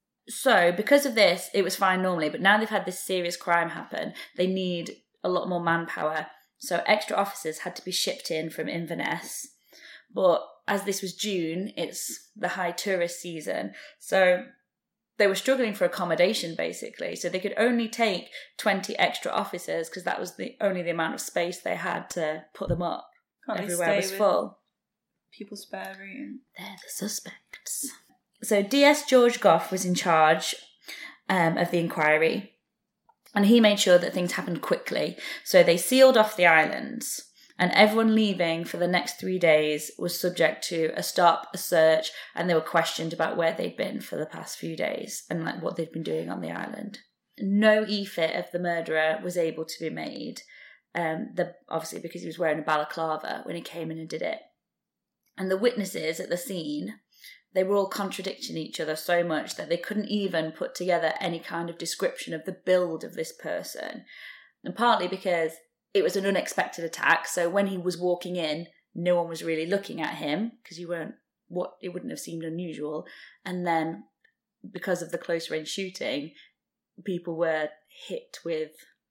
S4: So because of this, it was fine normally, but now they've had this serious crime happen, they need a lot more manpower. So extra officers had to be shipped in from Inverness, but as this was June, it's the high tourist season. So they were struggling for accommodation, basically. So they could only take twenty extra officers because that was the only the amount of space they had to put them up.
S5: Can't
S4: Everywhere was full.
S5: People's spare room.
S4: They're the suspects. So D S George Goff was in charge um, of the inquiry, and he made sure that things happened quickly. So they sealed off the islands, and everyone leaving for the next three days was subject to a stop, a search, and they were questioned about where they'd been for the past few days and like what they'd been doing on the island. No e-fit of the murderer was able to be made, um, the, obviously because he was wearing a balaclava when he came in and did it. And the witnesses at the scene, they were all contradicting each other so much that they couldn't even put together any kind of description of the build of this person. And partly because it was an unexpected attack, so when he was walking in, no one was really looking at him because you weren't what it wouldn't have seemed unusual. And then because of the close range shooting, people were hit with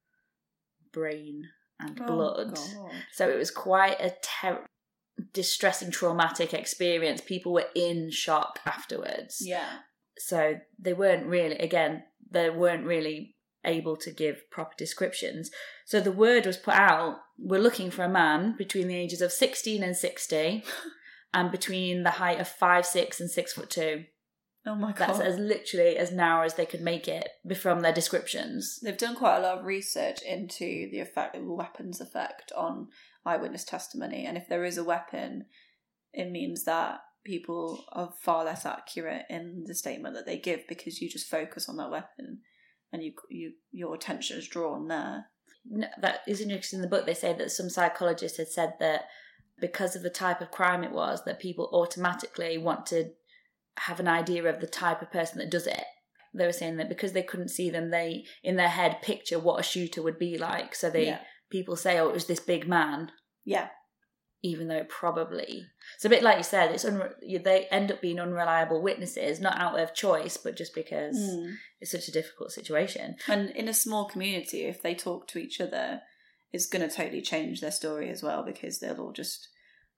S4: brain and
S5: Oh,
S4: blood.
S5: God.
S4: So it was quite a ter- distressing, traumatic experience. People were in shock afterwards.
S5: Yeah.
S4: So they weren't really, again, they weren't really able to give proper descriptions. So the word was put out, we're looking for a man between the ages of sixteen and sixty and between the height of five, six and six foot two.
S5: Oh my God.
S4: That's as literally as narrow as they could make it from their descriptions.
S5: They've done quite a lot of research into the effect, the weapon's effect on eyewitness testimony. And if there is a weapon, it means that people are far less accurate in the statement that they give because you just focus on that weapon and you, you your attention is drawn there.
S4: No, that is interesting. In the book, they say that some psychologists had said that because of the type of crime it was, that people automatically want to have an idea of the type of person that does it. They were saying that because they couldn't see them, they, in their head, picture what a shooter would be like. So they
S5: Yeah.
S4: people say, oh, it was this big man.
S5: Yeah.
S4: Even though it probably... It's a bit like you said, it's unre- they end up being unreliable witnesses, not out of choice, but just because
S5: Mm.
S4: it's such a difficult situation.
S5: And in a small community, if they talk to each other, it's going to totally change their story as well because they'll all just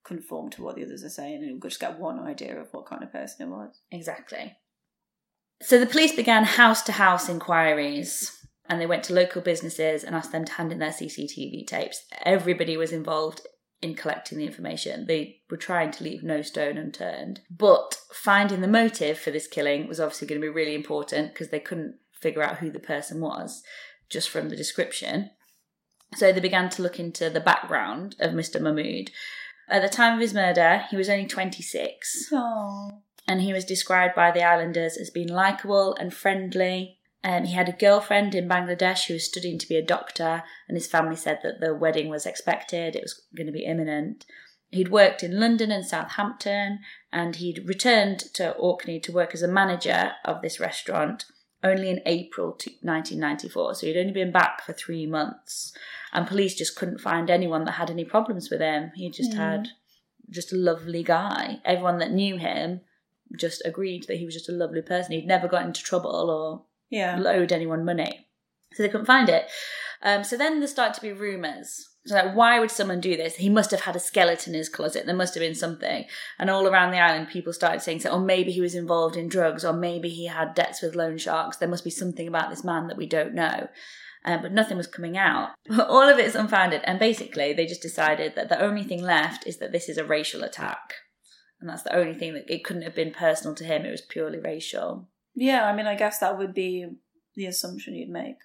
S5: conform to what the others are saying, and we'll just get one idea of what kind of person it was.
S4: Exactly. So the police began house-to-house inquiries, and they went to local businesses and asked them to hand in their C C T V tapes. Everybody was involved in collecting the information. They were trying to leave no stone unturned. But finding the motive for this killing was obviously going to be really important, because they couldn't figure out who the person was just from the description. So they began to look into the background of Mister Mahmood. At the time of his murder, he was only twenty-six.
S5: Oh.
S4: And he was described by the islanders as being likeable and friendly. Um, he had a girlfriend in Bangladesh who was studying to be a doctor, and his family said that the wedding was expected, it was going to be imminent. He'd worked in London and Southampton, and he'd returned to Orkney to work as a manager of this restaurant only in April nineteen ninety-four. So he'd only been back for three months. And police just couldn't find anyone that had any problems with him. He just mm. had just a lovely guy. Everyone that knew him just agreed that he was just a lovely person. He'd never got into trouble or
S5: yeah.
S4: owed anyone money. So they couldn't find it. Um, so then there started to be rumours. So like, why would someone do this? He must have had a skeleton in his closet. There must have been something. And all around the island, people started saying, so, oh, maybe he was involved in drugs, or maybe he had debts with loan sharks. There must be something about this man that we don't know. Um, but nothing was coming out. All of it is unfounded. And basically, they just decided that the only thing left is that this is a racial attack. And that's the only thing, that it couldn't have been personal to him. It was purely racial.
S5: Yeah, I mean, I guess that would be the assumption you'd make.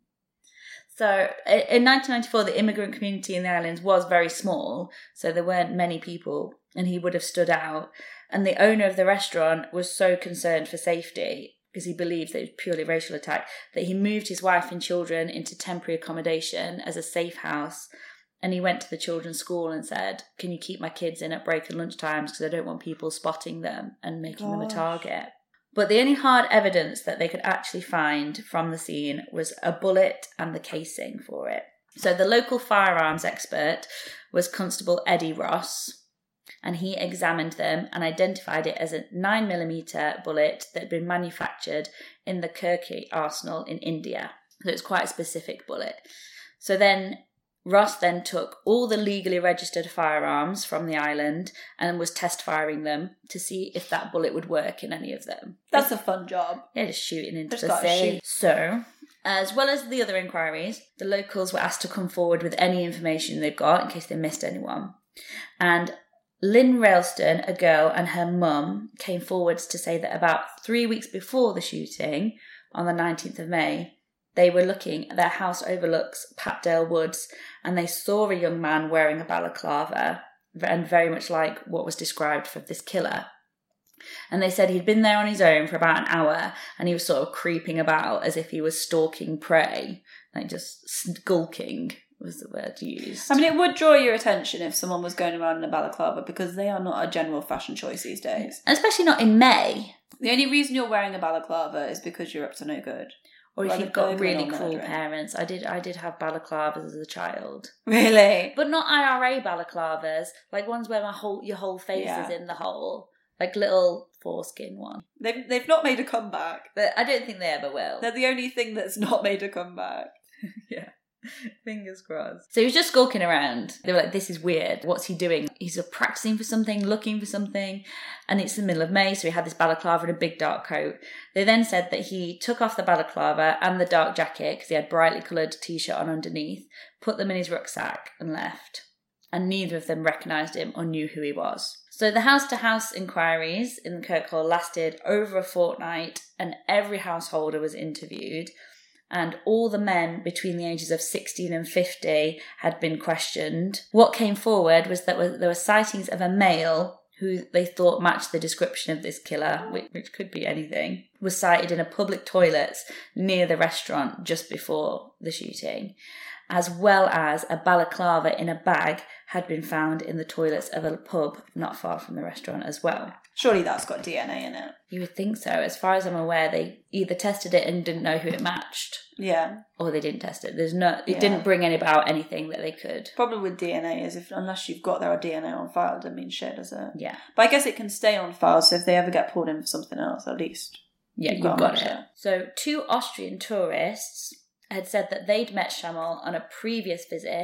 S4: So in nineteen ninety-four, the immigrant community in the islands was very small, so there weren't many people, and he would have stood out. And the owner of the restaurant was so concerned for safety, because he believed that it was purely a racial attack, that he moved his wife and children into temporary accommodation as a safe house. And he went to the children's school and said, can you keep my kids in at break and lunch times, because I don't want people spotting them and making Gosh. them a target. But the only hard evidence that they could actually find from the scene was a bullet and the casing for it. So the local firearms expert was Constable Eddie Ross, and he examined them and identified it as a nine millimeter bullet that had been manufactured in the Kirki arsenal in India. So it's quite a specific bullet. So then Ross then took all the legally registered firearms from the island and was test firing them to see if that bullet would work in any of them.
S5: That's a fun job.
S4: Yeah, just shooting into
S5: just
S4: the sea.
S5: Shoot.
S4: So, as well as the other inquiries, the locals were asked to come forward with any information they've got in case they missed anyone. And Lynn Railston, a girl, and her mum came forwards to say that about three weeks before the shooting, on the nineteenth of May, they were looking, their house overlooks Patdale Woods, and they saw a young man wearing a balaclava, and very much like what was described for this killer. And they said he'd been there on his own for about an hour, and he was sort of creeping about as if he was stalking prey, like just skulking was the word used.
S5: I mean, it would draw your attention if someone was going around in a balaclava, because they are not a general fashion choice these days.
S4: And especially not in May.
S5: The only reason you're wearing a balaclava is because you're up to no good.
S4: Or if you've got really cruel parents. I did I did have balaclavas as a child.
S5: Really?
S4: But not I R A balaclavas, like ones where my whole your whole face
S5: yeah.
S4: is in the hole. Like little foreskin one.
S5: They've, they've not made a comeback.
S4: But I don't think they ever will.
S5: They're the only thing that's not made a comeback.
S4: Yeah. Fingers crossed. So he was just skulking around. They were like, this is weird. What's he doing? He's practicing for something, looking for something. And it's the middle of May, so he had this balaclava and a big dark coat. They then said that he took off the balaclava and the dark jacket, because he had brightly coloured t-shirt on underneath, put them in his rucksack and left. And neither of them recognised him or knew who he was. So the house-to-house inquiries in the Kirkhall lasted over a fortnight, and every householder was interviewed. And all the men between the ages of sixteen and fifty had been questioned. What came forward was that there were sightings of a male who they thought matched the description of this killer, which, which could be anything, was sighted in a public toilet near the restaurant just before the shooting, as well as a balaclava in a bag had been found in the toilets of a pub not far from the restaurant as well.
S5: Surely that's got D N A in it.
S4: You would think so. As far as I'm aware, they either tested it and didn't know who it matched.
S5: Yeah.
S4: Or they didn't test it. There's no. It
S5: yeah.
S4: didn't bring any about anything that they could.
S5: Problem with D N A is if unless you've got their D N A on file, it doesn't mean shit, does it?
S4: Yeah.
S5: But I guess it can stay on file, so if they ever get pulled in for something else, at least.
S4: Yeah, you've, you've got, got it. it. So two Austrian tourists had said that they'd met Schammel on a previous visit,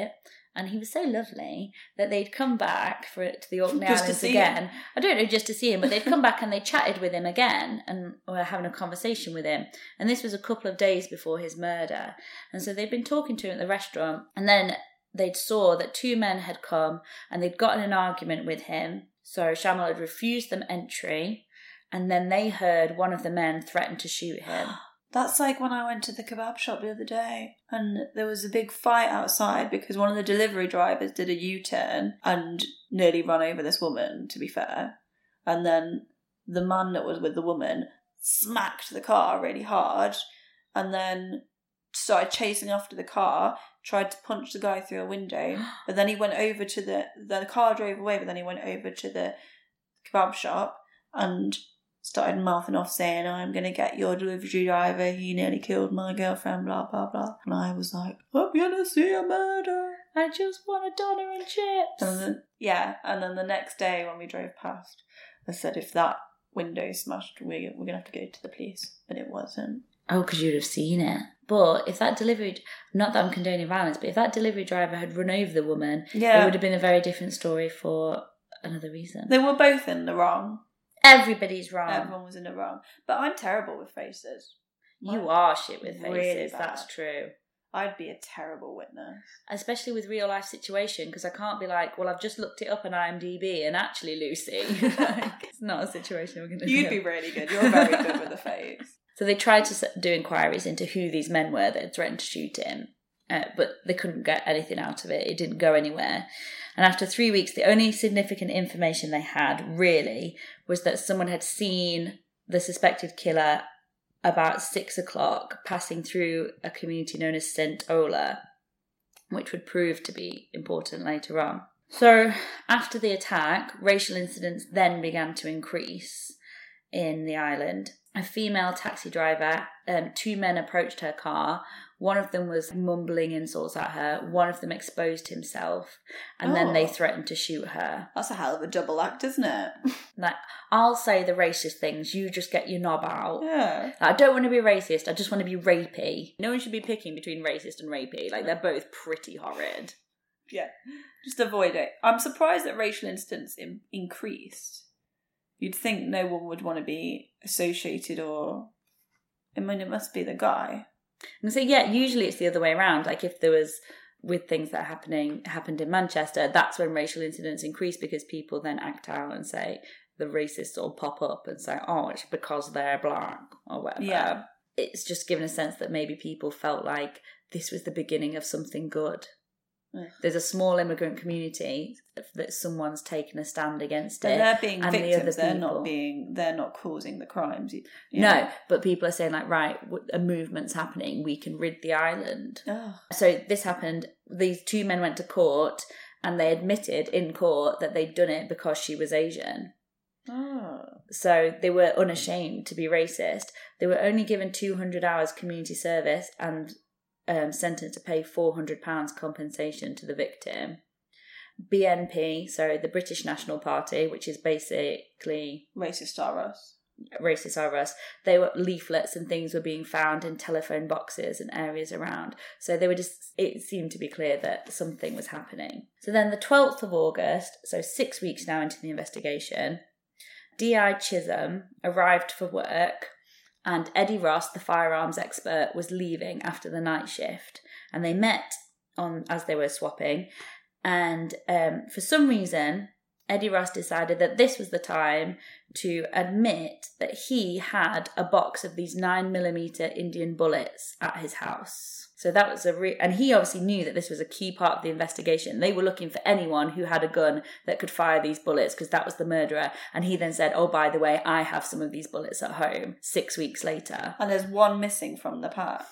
S4: And he was so lovely that they'd come back for it to the Orkney
S5: Just to
S4: Islands
S5: see
S4: again.
S5: him.
S4: I don't know, just to see him, but they'd come back and they chatted with him again and were having a conversation with him. And this was a couple of days before his murder. And so they'd been talking to him at the restaurant, and then they'd saw that two men had come and they'd gotten an argument with him. So Shamil had refused them entry, and then they heard one of the men threaten to shoot him.
S5: That's like when I went to the kebab shop the other day and there was a big fight outside because one of the delivery drivers did a U-turn and nearly run over this woman, to be fair. And then the man that was with the woman smacked the car really hard and then started chasing after the car, tried to punch the guy through a window, but then he went over to the... The car drove away, but then he went over to the kebab shop and... started mouthing off saying, I'm going to get your delivery driver, he nearly killed my girlfriend, blah, blah, blah. And I was like, I'm going to see a murder.
S4: I just want a doner and chips.
S5: And then, yeah, and then the next day when we drove past, I said, if that window smashed, we, we're going to have to go to the police. And it wasn't.
S4: Oh, because you'd have seen it. But if that delivery, not that I'm condoning violence, but if that delivery driver had run over the woman,
S5: yeah.
S4: it would have been a very different story for another reason.
S5: They were both in the wrong.
S4: Everybody's wrong.
S5: Everyone was in the wrong. But I'm terrible with faces.
S4: You are shit with
S5: Really
S4: faces,
S5: bad.
S4: that's true.
S5: I'd be a terrible witness.
S4: Especially with real life situation, because I can't be like, well, I've just looked it up on IMDb and actually, Lucy, like, it's not a situation we're going to do.
S5: You'd be really good. You're very good with the face.
S4: So they tried to do inquiries into who these men were that had threatened to shoot him, uh, but they couldn't get anything out of it. It didn't go anywhere. And after three weeks, the only significant information they had, really, was that someone had seen the suspected killer about six o'clock passing through a community known as Saint Ola, which would prove to be important later on. So after the attack, racial incidents then began to increase in the island. A female taxi driver, um, two men approached her car. One of them was mumbling insults at her. One of them exposed himself. And oh. then they threatened to shoot her.
S5: That's a hell of a double act, isn't it?
S4: Like, I'll say the racist things, you just get your knob out.
S5: Yeah.
S4: Like, I don't want to be racist, I just want to be rapey. No one should be picking between racist and rapey. Like, they're both pretty horrid.
S5: Yeah. Just avoid it. I'm surprised that racial incidents in- increased. You'd think no one would want to be associated or... I mean, it must be the guy.
S4: And so, yeah, usually it's the other way around. Like, if there was, with things that are happening, happened in Manchester, that's when racial incidents increase because people then act out and say, the racists all pop up and say, oh, it's because they're black or whatever.
S5: Yeah.
S4: It's just given a sense that maybe people felt like this was the beginning of something good. There's a small immigrant community that someone's taken a stand against
S5: but
S4: it.
S5: They're being
S4: and
S5: victims.
S4: The
S5: they're
S4: people.
S5: not being. They're not causing the crimes. You know?
S4: No, but people are saying like, right, a movement's happening. We can rid the island.
S5: Oh.
S4: So this happened. These two men went to court, and they admitted in court that they'd done it because she was Asian.
S5: Oh.
S4: So they were unashamed to be racist. They were only given two hundred hours community service and um, sentenced to pay four hundred pounds compensation to the victim. B N P, so the British National Party, which is basically...
S5: Racist are us.
S4: Racist are us. They were leaflets and things were being found in telephone boxes and areas around. So they were just... It seemed to be clear that something was happening. So then the twelfth of August, so six weeks now into the investigation... D I Chisholm arrived for work and Eddie Ross, the firearms expert, was leaving after the night shift. And they met on as they were swapping. And um, for some reason, Eddie Ross decided that this was the time to admit that he had a box of these nine millimeter Indian bullets at his house. So that was a re- and he obviously knew that this was a key part of the investigation. They were looking for anyone who had a gun that could fire these bullets because that was the murderer. And he then said, oh, by the way, I have some of these bullets at home six weeks later.
S5: And there's one missing from the pack.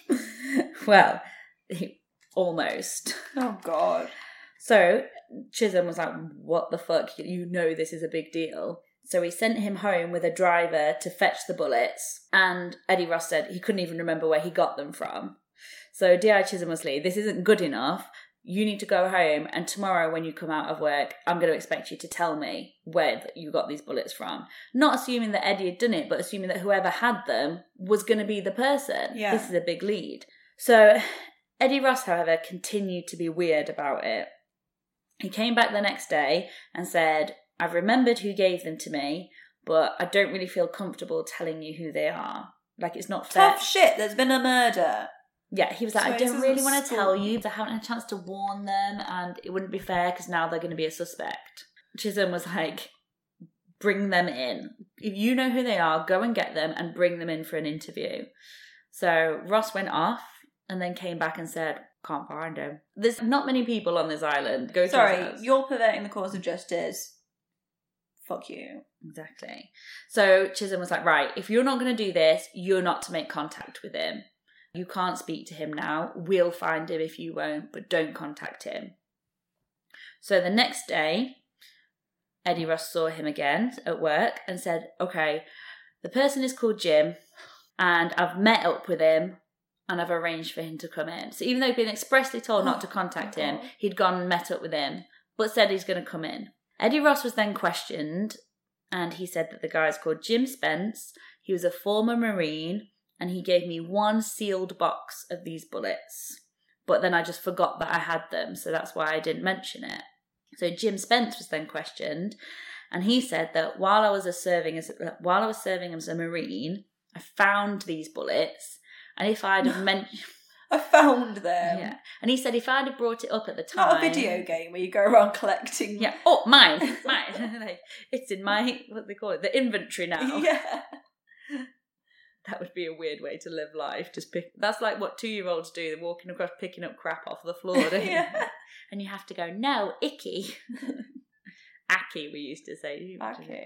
S4: Well, he, almost.
S5: Oh, God.
S4: So Chisholm was like, what the fuck? You know this is a big deal. So he sent him home with a driver to fetch the bullets. And Eddie Ross said he couldn't even remember where he got them from. So D I Chisholm was like, this isn't good enough. You need to go home. And tomorrow when you come out of work, I'm going to expect you to tell me where you got these bullets from. Not assuming that Eddie had done it, but assuming that whoever had them was going to be the person.
S5: Yeah.
S4: This is a big lead. So Eddie Ross, however, continued to be weird about it. He came back the next day and said, I've remembered who gave them to me, but I don't really feel comfortable telling you who they are. Like, it's not fair.
S5: Tough shit, there's been a murder.
S4: Yeah, he was like,
S5: So
S4: I
S5: this
S4: don't
S5: isn't
S4: really want to
S5: story.
S4: tell you, but I haven't had a chance to warn them, and it wouldn't be fair because now they're going to be a suspect. Chisholm was like, bring them in. If you know who they are, go and get them and bring them in for an interview. So Ross went off and then came back and said, can't find him. There's not many people on this island. Go to his
S5: Sorry,
S4: house.
S5: you're perverting the cause of justice. Fuck you.
S4: Exactly. So Chisholm was like, right, if you're not going to do this, you're not to make contact with him. You can't speak to him now. We'll find him if you won't, but don't contact him. So the next day, Eddie Ross saw him again at work and said, okay, the person is called Jim and I've met up with him and I've arranged for him to come in. So even though he'd been expressly told not to contact him, he'd gone and met up with him, but said he's going to come in. Eddie Ross was then questioned, and he said that the guy's called Jim Spence. He was a former Marine, and he gave me one sealed box of these bullets. But then I just forgot that I had them, so that's why I didn't mention it. So Jim Spence was then questioned, and he said that while I was a serving as while I was serving as a Marine, I found these bullets. And if I'd have mentioned...
S5: I found them.
S4: Yeah. And he said if I'd have brought it up at the time...
S5: Not a video game where you go around collecting...
S4: Yeah. Oh, mine. Mine. Like, it's in my... What do they call it? The inventory now.
S5: Yeah.
S4: That would be a weird way to live life. Just pick... That's like what two-year-olds do. They're walking across picking up crap off the floor, don't you?
S5: Yeah.
S4: And you have to go, no, icky. Aki, we used to say.
S5: Aki.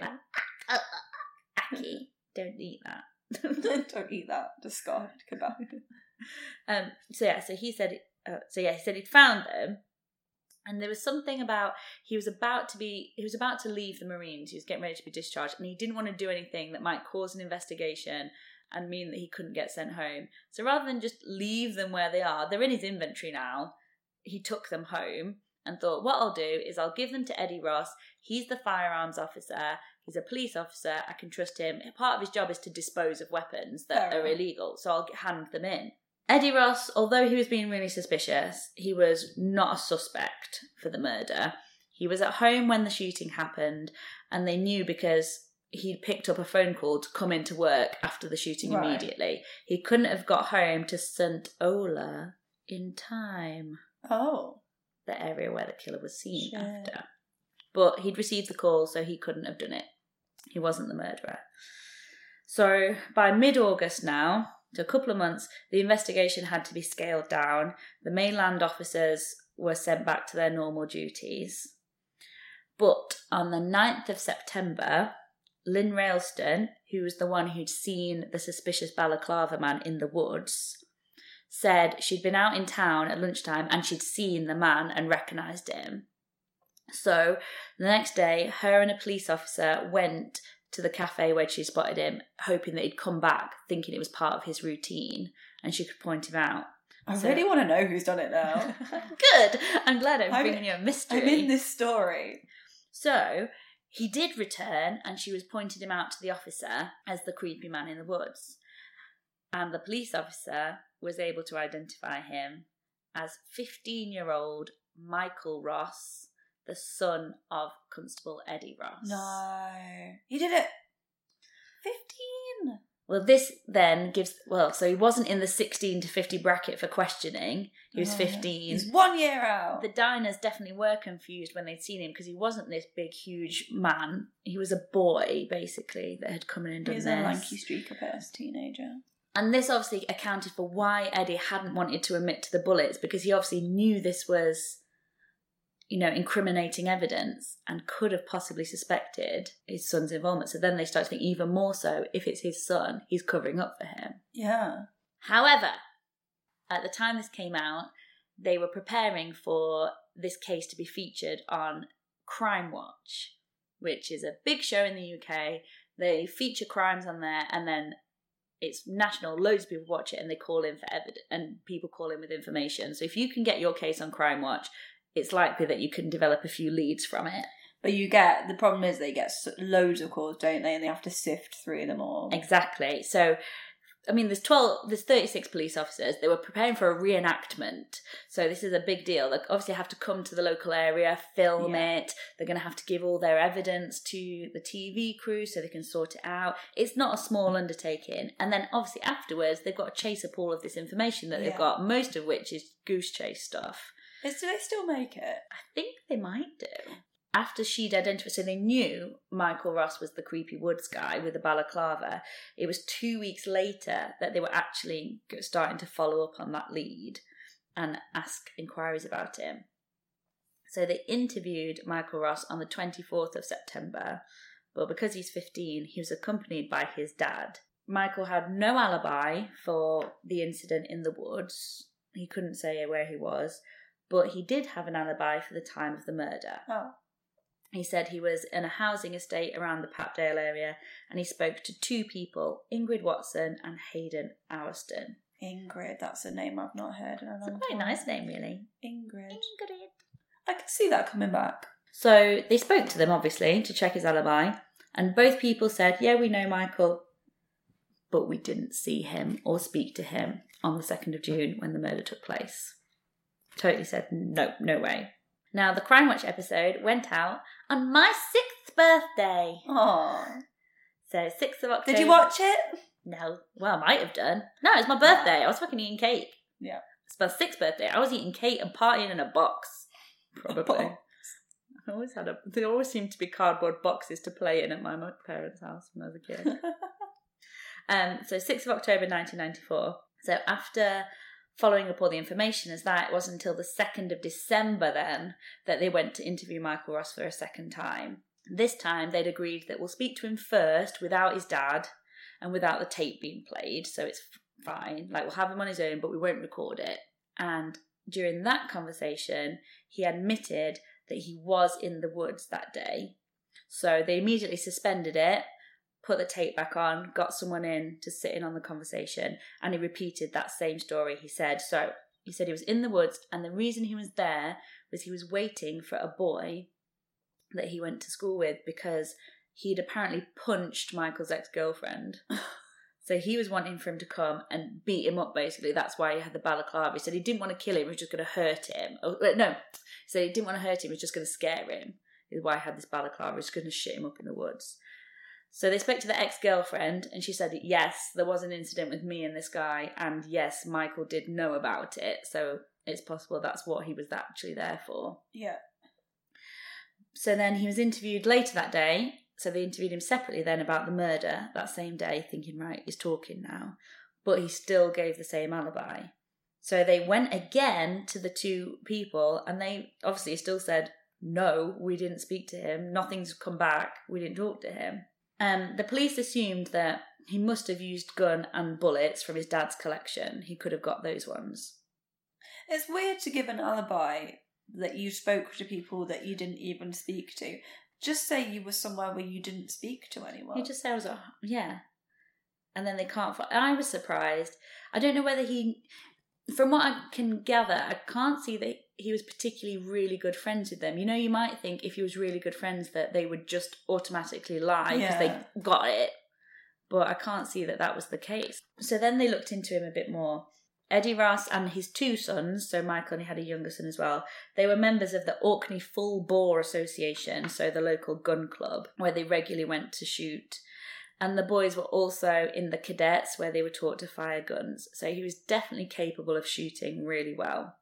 S4: Aki. Don't eat that.
S5: Don't eat that. Discard kebab.
S4: Um. So yeah. So he said. Uh, so yeah. He said he'd found them, and there was something about he was about to be. He was about to leave the Marines. He was getting ready to be discharged, and he didn't want to do anything that might cause an investigation and mean that he couldn't get sent home. So rather than just leave them where they are, they're in his inventory now. He took them home and thought, what I'll do is I'll give them to Eddie Ross. He's the firearms officer. He's a police officer. I can trust him. Part of his job is to dispose of weapons that
S5: Fair
S4: are
S5: enough.
S4: illegal, so I'll hand them in. Eddie Ross, although he was being really suspicious, he was not a suspect for the murder. He was at home when the shooting happened, and they knew because he'd picked up a phone call to come into work after the shooting
S5: Right.
S4: immediately. He couldn't have got home to Saint Ola in time,
S5: Oh.
S4: the area where the killer was seen
S5: Shit.
S4: after. But he'd received the call, so he couldn't have done it. He wasn't the murderer. So by mid-August now, to a couple of months, the investigation had to be scaled down. The mainland officers were sent back to their normal duties. But on the ninth of September, Lynn Railston, who was the one who'd seen the suspicious balaclava man in the woods, said she'd been out in town at lunchtime and she'd seen the man and recognised him. So the next day, her and a police officer went to the cafe where she spotted him, hoping that he'd come back, thinking it was part of his routine and she could point him out.
S5: I
S4: So-
S5: really want to know who's done it now.
S4: Good! I'm glad I'm,
S5: I'm-
S4: bringing you a mystery.
S5: I'm in this story.
S4: So he did return and she was pointed him out to the officer as the creepy man in the woods. And the police officer was able to identify him as fifteen-year-old Michael Ross, the son of Constable Eddie Ross.
S5: No. He did it. fifteen.
S4: Well, this then gives... Well, so he wasn't in the sixteen to fifty bracket for questioning. He was
S5: Oh,
S4: fifteen.
S5: He's one year out.
S4: The diners definitely were confused when they'd seen him because he wasn't this big, huge man. He was a boy, basically, that had come in and done
S5: He's
S4: this.
S5: a lanky streaker-purse teenager.
S4: And this obviously accounted for why Eddie hadn't wanted to admit to the bullets, because he obviously knew this was, you know, incriminating evidence and could have possibly suspected his son's involvement. So then they start to think even more so, if it's his son, he's covering up for him.
S5: Yeah.
S4: However, at the time this came out, they were preparing for this case to be featured on Crime Watch, which is a big show in the U K. They feature crimes on there, and then it's national. Loads of people watch it, and they call in for evidence, and people call in with information. So if you can get your case on Crime Watch, it's likely that you can develop a few leads from it.
S5: But you get, the problem is they get s- loads of calls, don't they? And they have to sift through them all.
S4: Exactly. So I mean, there's twelve, there's thirty-six police officers. They were preparing for a reenactment. So this is a big deal. They obviously have to come to the local area, film
S5: Yeah.
S4: it. They're going to have to give all their evidence to the T V crew so they can sort it out. It's not a small undertaking. And then obviously afterwards, they've got to chase up all of this information that they've
S5: Yeah.
S4: got, most of which is goose chase stuff.
S5: Is, do they still make it?
S4: I think they might do. After she'd identified, so they knew Michael Ross was the creepy woods guy with the balaclava. It was two weeks later that they were actually starting to follow up on that lead and ask inquiries about him. So they interviewed Michael Ross on the twenty-fourth of September, but because he's fifteen, he was accompanied by his dad. Michael had no alibi for the incident in the woods. He couldn't say where he was, but he did have an alibi for the time of the murder.
S5: Oh.
S4: He said he was in a housing estate around the Patdale area and he spoke to two people, Ingrid Watson and Hayden Owerston.
S5: Ingrid, that's a name I've not heard in a
S4: It's
S5: long
S4: a very
S5: time.
S4: nice name, really.
S5: Ingrid.
S4: Ingrid.
S5: I can see that coming back.
S4: So they spoke to them, obviously, to check his alibi, and both people said, yeah, we know Michael, but we didn't see him or speak to him on the second of June when the murder took place. Totally said, no, no way. Now, the Crime Watch episode went out on my sixth birthday.
S5: Oh.
S4: So, sixth of October.
S5: Did you watch it?
S4: No. Well, I might have done. No, it's my birthday. I was fucking eating cake.
S5: Yeah.
S4: It's my sixth birthday. I was eating cake and partying in a box. Probably.
S5: box.
S4: I always had a... There always seemed to be cardboard boxes to play in at my parents' house when I was a kid. um. So, sixth of October nineteen ninety-four. So, after... following up all the information as that, it wasn't until the second of December then that they went to interview Michael Ross for a second time. This time they'd agreed that we'll speak to him first without his dad and without the tape being played, so it's fine. Like, we'll have him on his own, but we won't record it. And during that conversation, he admitted that he was in the woods that day. So they immediately suspended it, put the tape back on, got someone in to sit in on the conversation, and he repeated that same story. He said, so he said he was in the woods, and the reason he was there was he was waiting for a boy that he went to school with because he'd apparently punched Michael's ex-girlfriend. So he was wanting for him to come and beat him up, basically. That's why he had the balaclava. He said he didn't want to kill him, he was just going to hurt him. Oh, no, he said he didn't want to hurt him, he was just going to scare him. Is why he had this balaclava, he was going to shit him up in the woods. So they spoke to the ex-girlfriend, and she said, yes, there was an incident with me and this guy, and yes, Michael did know about it, so it's possible that's what he was actually there for.
S5: Yeah.
S4: So then he was interviewed later that day, so they interviewed him separately then about the murder that same day, thinking, right, he's talking now, but he still gave the same alibi. So they went again to the two people, and they obviously still said, no, we didn't speak to him, nothing's come back, we didn't talk to him. Um, the police assumed that he must have used gun and bullets from his dad's collection. He could have got those ones.
S5: It's weird to give an alibi that you spoke to people that you didn't even speak to. Just say you were somewhere where you didn't speak to anyone.
S4: You just say I was, a, yeah. And then they can't find... I was surprised. I don't know whether he... From what I can gather, I can't see that he was particularly really good friends with them. You know, you might think if he was really good friends that they would just automatically lie because
S5: Yeah.
S4: they got it. But I can't see that that was the case. So then they looked into him a bit more. Eddie Ross and his two sons, so Michael and he had a younger son as well, they were members of the Orkney Full Bore Association, so the local gun club, where they regularly went to shoot. And the boys were also in the cadets, where they were taught to fire guns. So he was definitely capable of shooting really well.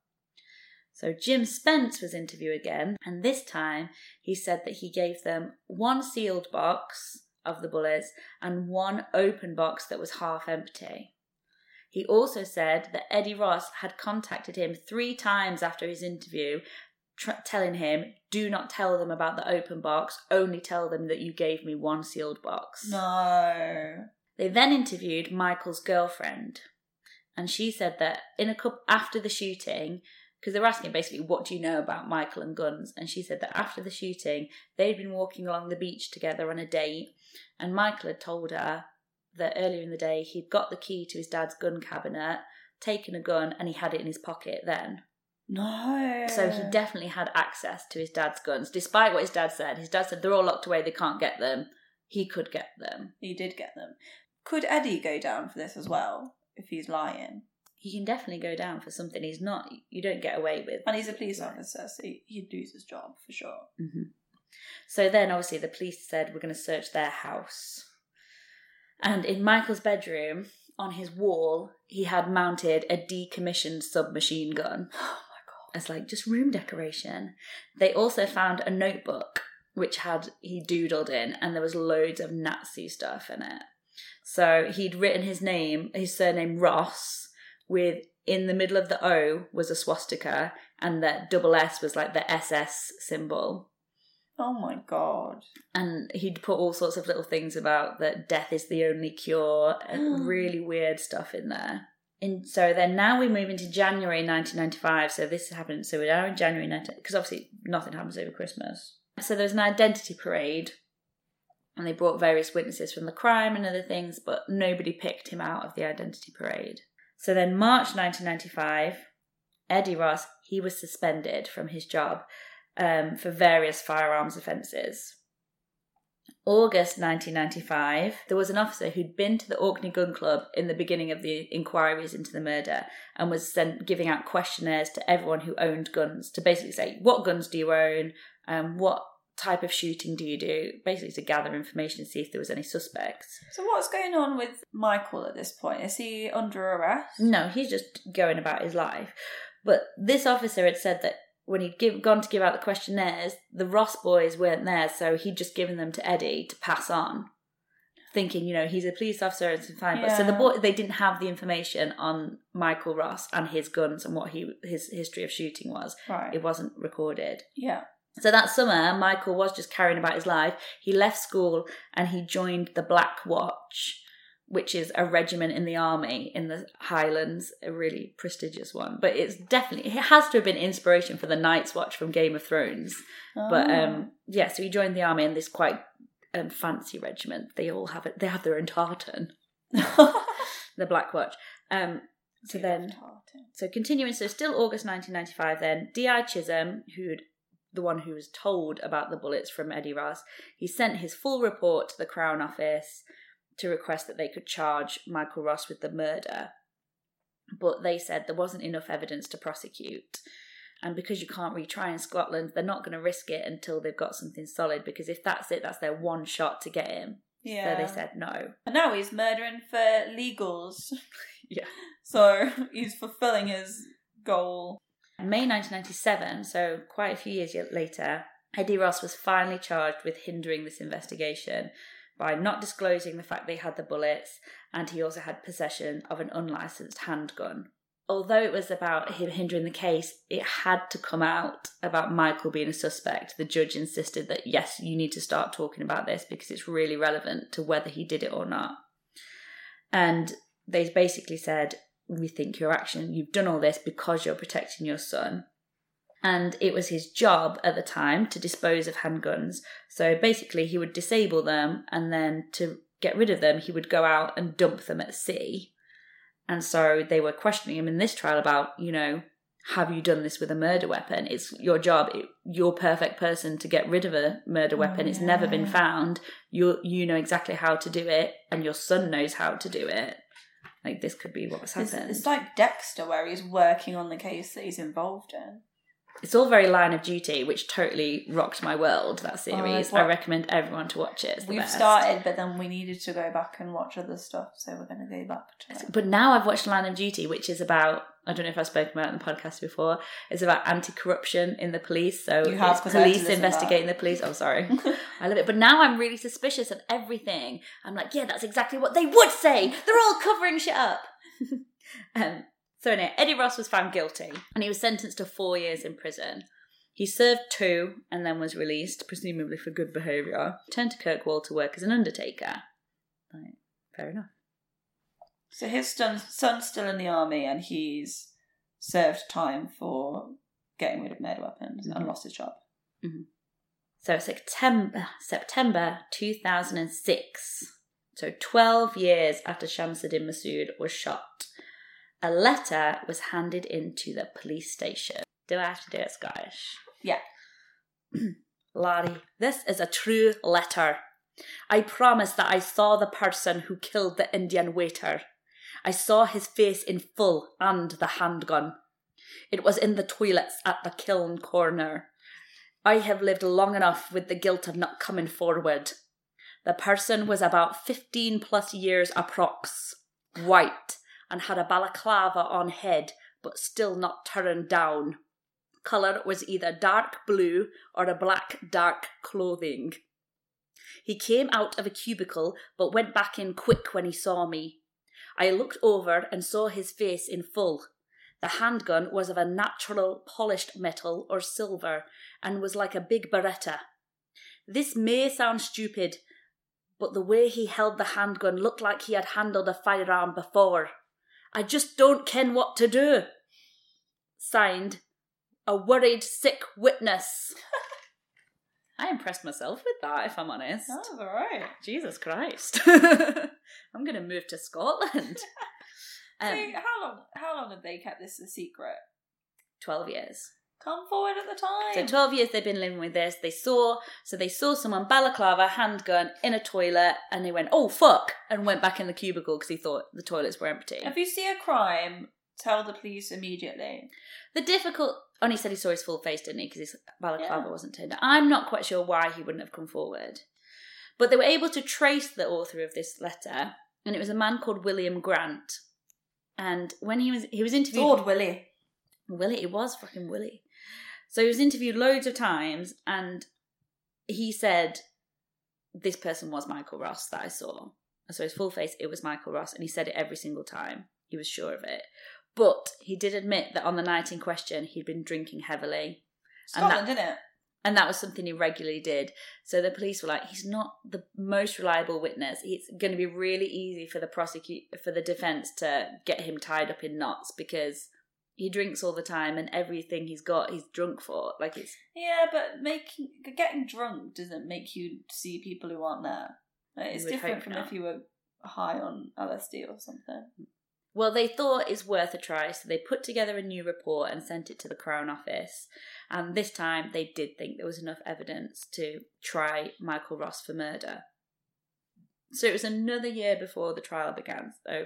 S4: So Jim Spence was interviewed again, and this time he said that he gave them one sealed box of the bullets and one open box that was half empty. He also said that Eddie Ross had contacted him three times after his interview, tr- telling him, do not tell them about the open box, only tell them that you gave me one sealed box.
S5: No.
S4: They then interviewed Michael's girlfriend, and she said that in a couple after the shooting, because they were asking basically, what do you know about Michael and guns? And she said that after the shooting, they'd been walking along the beach together on a date, and Michael had told her that earlier in the day he'd got the key to his dad's gun cabinet, taken a gun, and he had it in his pocket then.
S5: No.
S4: So he definitely had access to his dad's guns, despite what his dad said. His dad said they're all locked away, they can't get them. He could get them.
S5: He did get them. could Eddie go down for this as well if he's lying?
S4: He can definitely go down for something he's not. You don't get away with.
S5: And he's a police officer, so he'd lose his job for sure.
S4: Mm-hmm. So then, obviously, the police said, we're going to search their house. And in Michael's bedroom, on his wall, he had mounted a decommissioned submachine gun.
S5: Oh my God.
S4: As like just room decoration. They also found a notebook which had he doodled in, and there was loads of Nazi stuff in it. So he'd written his name, his surname Ross, with in the middle of the O was a swastika, and the double S was like the S S symbol.
S5: Oh my God.
S4: And he'd put all sorts of little things about that death is the only cure, and really weird stuff in there. And so then now we move into January nineteen ninety-five. So this happened. So we're now in January, because obviously nothing happens over Christmas. So there's an identity parade, and they brought various witnesses from the crime and other things, but nobody picked him out of the identity parade. So then March nineteen ninety-five, Eddie Ross, he was suspended from his job um, for various firearms offences. August nineteen ninety-five, there was an officer who'd been to the Orkney Gun Club in the beginning of the inquiries into the murder and was sent giving out questionnaires to everyone who owned guns to basically say, what guns do you own? Um, what type of shooting do you do? Basically to gather information and see if there was any suspects.
S5: So what's going on with Michael at this point? Is he under arrest?
S4: No, he's just going about his life. But this officer had said that when he'd give, gone to give out the questionnaires, the Ross boys weren't there, so he'd just given them to Eddie to pass on, thinking, you know, he's a police officer, it's fine.
S5: Yeah.
S4: But so the boy, they didn't have the information on Michael Ross and his guns and what he his history of shooting was.
S5: Right.
S4: It wasn't recorded.
S5: Yeah.
S4: So that summer, Michael was just carrying about his life. He left school and he joined the Black Watch, which is a regiment in the army in the Highlands, a really prestigious one. But it's definitely, it has to have been inspiration for the Night's Watch from Game of Thrones. Oh. But um, yeah, so he joined the army in this quite um, fancy regiment. They all have it. They have their own tartan. The Black Watch. Um, so then, so continuing, so still August nineteen ninety-five then, D I Chisholm, who'd the one who was told about the bullets from Eddie Ross, he sent his full report to the Crown Office to request that they could charge Michael Ross with the murder. But they said there wasn't enough evidence to prosecute. And because you can't retry in Scotland, they're not going to risk it until they've got something solid, because if that's it, that's their one shot to get him.
S5: Yeah.
S4: So they said no.
S5: And now he's murdering for legals.
S4: Yeah.
S5: So he's fulfilling his goal.
S4: May nineteen ninety-seven, so quite a few years later, Eddie Ross was finally charged with hindering this investigation by not disclosing the fact they had the bullets, and he also had possession of an unlicensed handgun. Although it was about him hindering the case, it had to come out about Michael being a suspect. The judge insisted that, yes, you need to start talking about this because it's really relevant to whether he did it or not. And they basically said, we think your action, you've done all this because you're protecting your son. And it was his job at the time to dispose of handguns. So basically he would disable them, and then to get rid of them, he would go out and dump them at sea. And so they were questioning him in this trial about, you know, have you done this with a murder weapon? It's your job. It, you're perfect person to get rid of a murder weapon. Oh, it's yeah. never been found. You you know exactly how to do it, and your son knows how to do it. Like, this could be what was happening.
S5: It's, it's like Dexter, where he's working on the case that he's involved in.
S4: It's all very Line of Duty, which totally rocked my world, that series. Oh, I recommend everyone to watch it. It's the
S5: We've
S4: best.
S5: started, but then we needed to go back and watch other stuff, so we're going to go back to it.
S4: But now I've watched Line of Duty, which is about, I don't know if I've spoken about it in the podcast before, it's about anti-corruption in the police. So
S5: you have,
S4: it's police investigating the police. Oh, sorry. I love it. But now I'm really suspicious of everything. I'm like, yeah, that's exactly what they would say. They're all covering shit up. um, so anyway, Eddie Ross was found guilty, and he was sentenced to four years in prison. He served two and then was released, presumably for good behaviour. Turned to Kirkwall to work as an undertaker. Right, fair enough.
S5: So his son, son's still in the army, and he's served time for getting rid of murder weapons mm-hmm. and lost his job.
S4: Mm-hmm. So September, September two thousand six, so twelve years after Shamsuddin Masood was shot, a letter was handed into the police station. Do I have to do it Scottish?
S5: Yeah.
S4: Larry, this is a true letter. I promise that I saw the person who killed the Indian waiter. I saw his face in full and the handgun. It was in the toilets at the kiln corner. I have lived long enough with the guilt of not coming forward. The person was about fifteen plus years approx, white, and had a balaclava on head, but still not turned down. Colour was either dark blue or a black dark clothing. He came out of a cubicle, but went back in quick when he saw me. I looked over and saw his face in full. The handgun was of a natural polished metal or silver and was like a big Beretta. This may sound stupid, but the way he held the handgun looked like he had handled a firearm before. I just don't ken what to do. Signed, a worried, sick witness. I impressed myself with that, if I'm honest.
S5: That was all right.
S4: Jesus Christ. I'm going to move to Scotland.
S5: So
S4: Um,
S5: how long? How long have they kept this a secret?
S4: twelve years.
S5: Come forward at the time.
S4: So twelve years they've been living with this. They saw, so they saw someone balaclava, handgun, in a toilet, and they went, oh, fuck, and went back in the cubicle because he thought the toilets were empty.
S5: If you see a crime, tell the police immediately.
S4: The difficult... Only said he saw his full face, didn't he? Because his balaclava
S5: Yeah.
S4: wasn't turned down. I'm not quite sure why he wouldn't have come forward. But they were able to trace the author of this letter, and it was a man called William Grant. And when he was he was interviewed...
S5: Lord Willie.
S4: Willie, it was fucking Willie. So he was interviewed loads of times, and he said, this person was Michael Ross that I saw. So his full face, it was Michael Ross, and he said it every single time. He was sure of it. But he did admit that on the night in question, he'd been drinking heavily.
S5: Scotland,
S4: and that,
S5: didn't it?
S4: And that was something he regularly did. So the police were like, he's not the most reliable witness. It's going to be really easy for the prosecute for the defence to get him tied up in knots because he drinks all the time and everything he's got, he's drunk for. Like it's
S5: Yeah, but making getting drunk doesn't make you see people who aren't there. Like, it's
S4: You would
S5: different
S4: hope
S5: from
S4: not.
S5: if you were high on L S D or something.
S4: Well, they thought it's worth a try, so they put together a new report and sent it to the Crown Office. And this time they did think there was enough evidence to try Michael Ross for murder. So it was another year before the trial began, so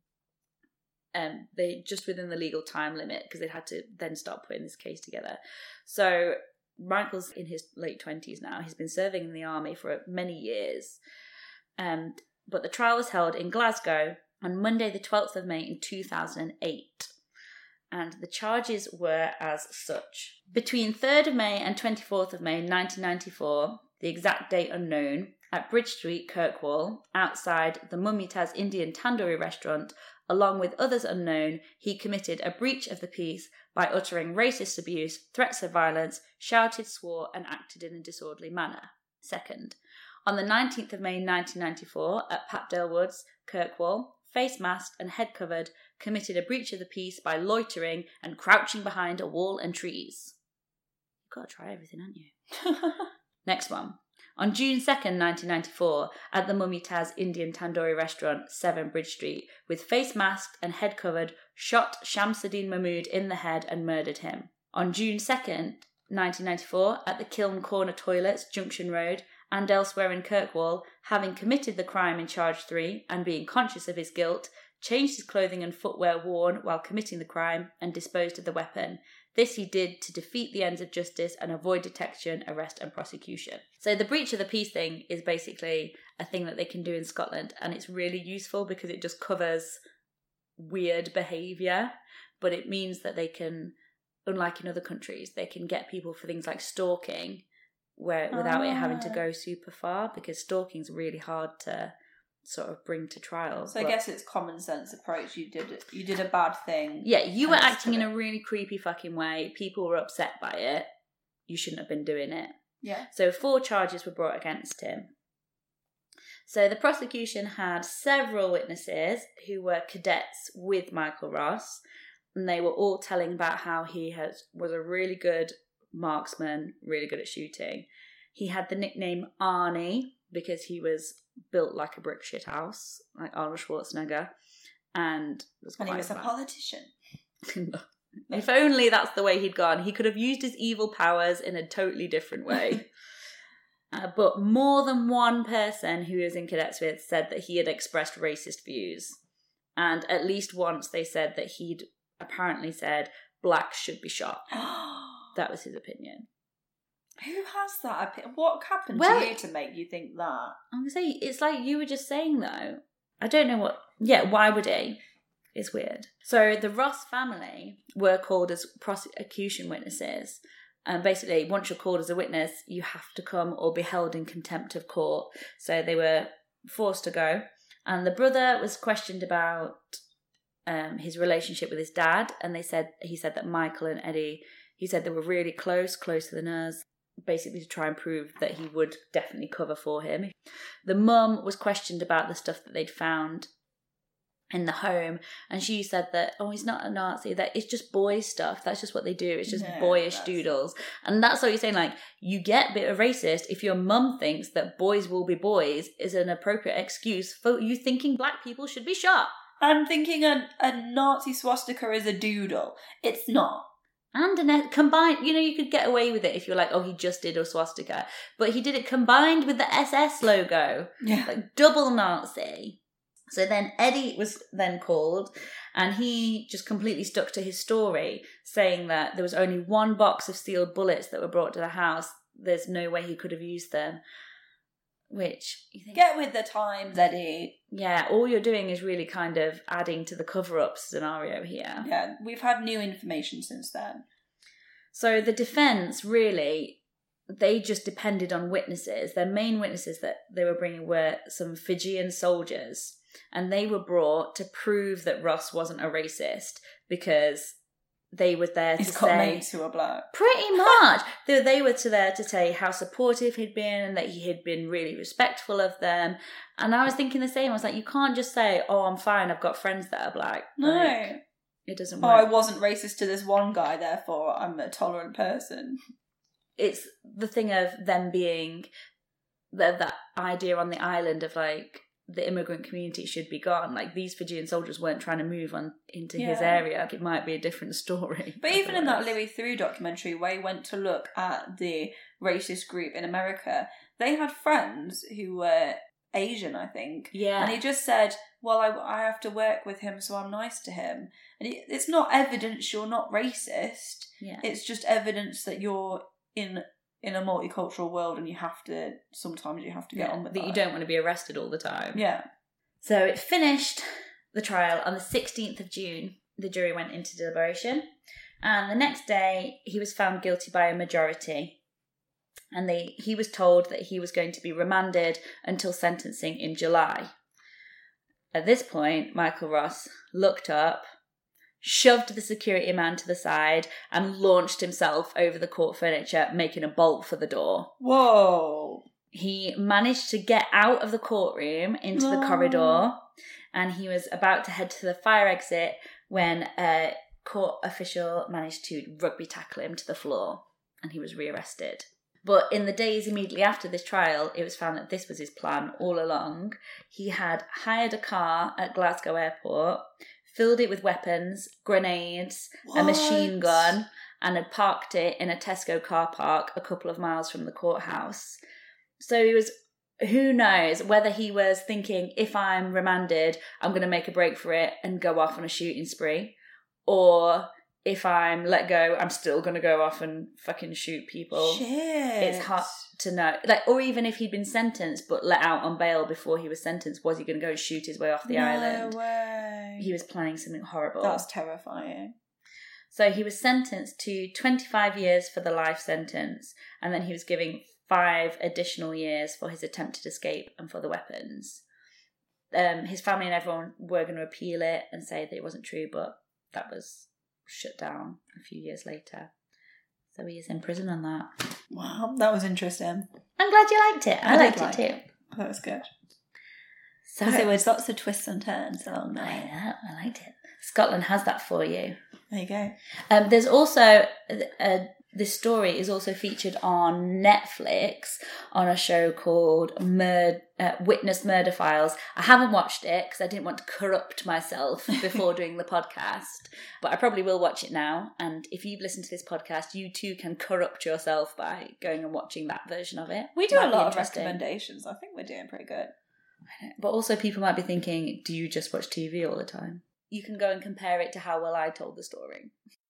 S4: um, they just within the legal time limit because they had to then start putting this case together. So Michael's in his late twenties now. He's been serving in the army for many years. Um, but the trial was held in Glasgow on Monday the twelfth of May in two thousand eight. And the charges were as such. Between third of May and twenty-fourth of May nineteen ninety-four, the exact date unknown, at Bridge Street, Kirkwall, outside the Mumtaz Indian Tandoori restaurant, along with others unknown, he committed a breach of the peace by uttering racist abuse, threats of violence, shouted, swore, and acted in a disorderly manner. Second, on the nineteenth of May nineteen ninety-four, at Patdale Woods, Kirkwall, face masked and head covered, committed a breach of the peace by loitering and crouching behind a wall and trees. You've got to try everything, haven't you? Next one. On June second, nineteen ninety-four, at the Mumtaz Indian Tandoori restaurant, seven Bridge Street, with face masked and head covered, shot Shamsuddin Mahmood in the head and murdered him. On June second, nineteen ninety-four, at the Kiln Corner Toilets, Junction Road, and elsewhere in Kirkwall, having committed the crime in charge three and being conscious of his guilt, changed his clothing and footwear worn while committing the crime and disposed of the weapon. This he did to defeat the ends of justice and avoid detection, arrest and prosecution. So the breach of the peace thing is basically a thing that they can do in Scotland, and it's really useful because it just covers weird behaviour, but it means that they can, unlike in other countries, they can get people for things like stalking where without ah. it having to go super far, because stalking's really hard to sort of bring to trial.
S5: So I guess it's common sense approach. You did you did a bad thing.
S4: Yeah, you were acting in a really creepy fucking way. People were upset by it. You shouldn't have been doing it.
S5: Yeah.
S4: So four charges were brought against him. So the prosecution had several witnesses who were cadets with Michael Ross, and they were all telling about how he has was a really good marksman, really good at shooting. He had the nickname Arnie because he was built like a brick shit house, like Arnold Schwarzenegger, and was
S5: and
S4: quite
S5: he was
S4: bad.
S5: a politician.
S4: If only that's the way he'd gone. He could have used his evil powers in a totally different way. Uh, but more than one person who he was in cadets with said that he had expressed racist views. And at least once they said that he'd apparently said blacks should be shot. That was his opinion.
S5: Who has that opinion? What happened
S4: Well,
S5: to you to make you think that?
S4: I'm going to say, it's like you were just saying, though. I don't know what... Yeah, why would he? It's weird. So the Ross family were called as prosecution witnesses. And basically, once you're called as a witness, you have to come or be held in contempt of court. So they were forced to go. And the brother was questioned about um, his relationship with his dad. And they said he said that Michael and Eddie, he said they were really close, closer than us, basically to try and prove that he would definitely cover for him. The mum was questioned about the stuff that they'd found in the home, and she said that, oh, he's not a Nazi, that it's just boys stuff, that's just what they do, it's just
S5: no,
S4: boyish
S5: that's...
S4: doodles. And that's what you're saying, like, you get a bit of racist if your mum thinks that boys will be boys is an appropriate excuse for you thinking black people should be shot.
S5: I'm thinking a, a Nazi swastika is a doodle. It's not.
S4: And an combined, you know, you could get away with it if you're like, oh, he just did a swastika, but he did it combined with the S S logo.
S5: Yeah.
S4: Like double Nazi. So then Eddie was then called, and he just completely stuck to his story, saying that there was only one box of sealed bullets that were brought to the house. There's no way he could have used them. Which, you think...
S5: Get with the times, Eddie.
S4: Yeah, all you're doing is really kind of adding to the cover-up scenario here.
S5: Yeah, we've had new information since then.
S4: So the defence, really, they just depended on witnesses. Their main witnesses that they were bringing were some Fijian soldiers. And they were brought to prove that Ross wasn't a racist because they were there to
S5: He's got
S4: say...
S5: mates who are black.
S4: Pretty much. they, they were to there to say how supportive he'd been and that he had been really respectful of them. And I was thinking the same. I was like, you can't just say, oh, I'm fine, I've got friends that are black.
S5: No.
S4: Like, it doesn't
S5: Oh,
S4: work.
S5: I wasn't racist to this one guy, therefore I'm a tolerant person.
S4: It's the thing of them being... The, that idea on the island of like... the immigrant community should be gone. Like, these Fijian soldiers weren't trying to move on into
S5: yeah.
S4: his area. It might be a different story.
S5: But even in that Louis Theroux documentary where he went to look at the racist group in America, they had friends who were Asian, I think.
S4: Yeah.
S5: And he just said, well, I, I have to work with him, so I'm nice to him. And it, it's not evidence you're not racist.
S4: Yeah.
S5: It's just evidence that you're in... in a multicultural world, and you have to, sometimes you have to get
S4: yeah,
S5: on with
S4: that.
S5: that.
S4: You don't want to be arrested all the time.
S5: Yeah.
S4: So it finished the trial on the sixteenth of June. The jury went into deliberation. And the next day, he was found guilty by a majority. And they, he was told that he was going to be remanded until sentencing in July. At this point, Michael Ross looked up, shoved the security man to the side, and launched himself over the court furniture, making a bolt for the door.
S5: Whoa.
S4: He managed to get out of the courtroom into the
S5: No.
S4: corridor, and he was about to head to the fire exit when a court official managed to rugby tackle him to the floor, and he was rearrested. But in the days immediately after this trial, it was found that this was his plan all along. He had hired a car at Glasgow Airport, filled it with weapons, grenades,
S5: What?
S4: a machine gun, and had parked it in a Tesco car park a couple of miles from the courthouse. So he was, who knows, whether he was thinking, if I'm remanded, I'm going to make a break for it and go off on a shooting spree. Or if I'm let go, I'm still going to go off and fucking shoot people.
S5: Shit.
S4: It's hard to know. Like, or even if he'd been sentenced but let out on bail before he was sentenced, was he going to go and shoot his way off the
S5: no
S4: island?
S5: way.
S4: He was planning something horrible.
S5: That's terrifying.
S4: So he was sentenced to twenty-five years for the life sentence, and then he was giving five additional years for his attempted escape and for the weapons. Um, his family and everyone were going to appeal it and say that it wasn't true, but that was shut down a few years later. So he is in prison on that.
S5: Wow, that was interesting.
S4: I'm glad you liked it. I,
S5: I did
S4: liked
S5: like
S4: it too.
S5: it. That was good.
S4: So
S5: Because there was lots of twists and turns along
S4: I
S5: there.
S4: know, I liked it. Scotland has that for you.
S5: There you go.
S4: Um, there's also a, a this story is also featured on Netflix on a show called Mur- uh, Witness Murder Files. I haven't watched it because I didn't want to corrupt myself before doing the podcast, but I probably will watch it now. And if you've listened to this podcast, you too can corrupt yourself by going and watching that version of it.
S5: We do
S4: Might
S5: a
S4: be
S5: lot of
S4: interesting.
S5: recommendations. I think we're doing pretty good.
S4: But also people might be thinking, do you just watch T V all the time? You can go and compare it to how well I told the story.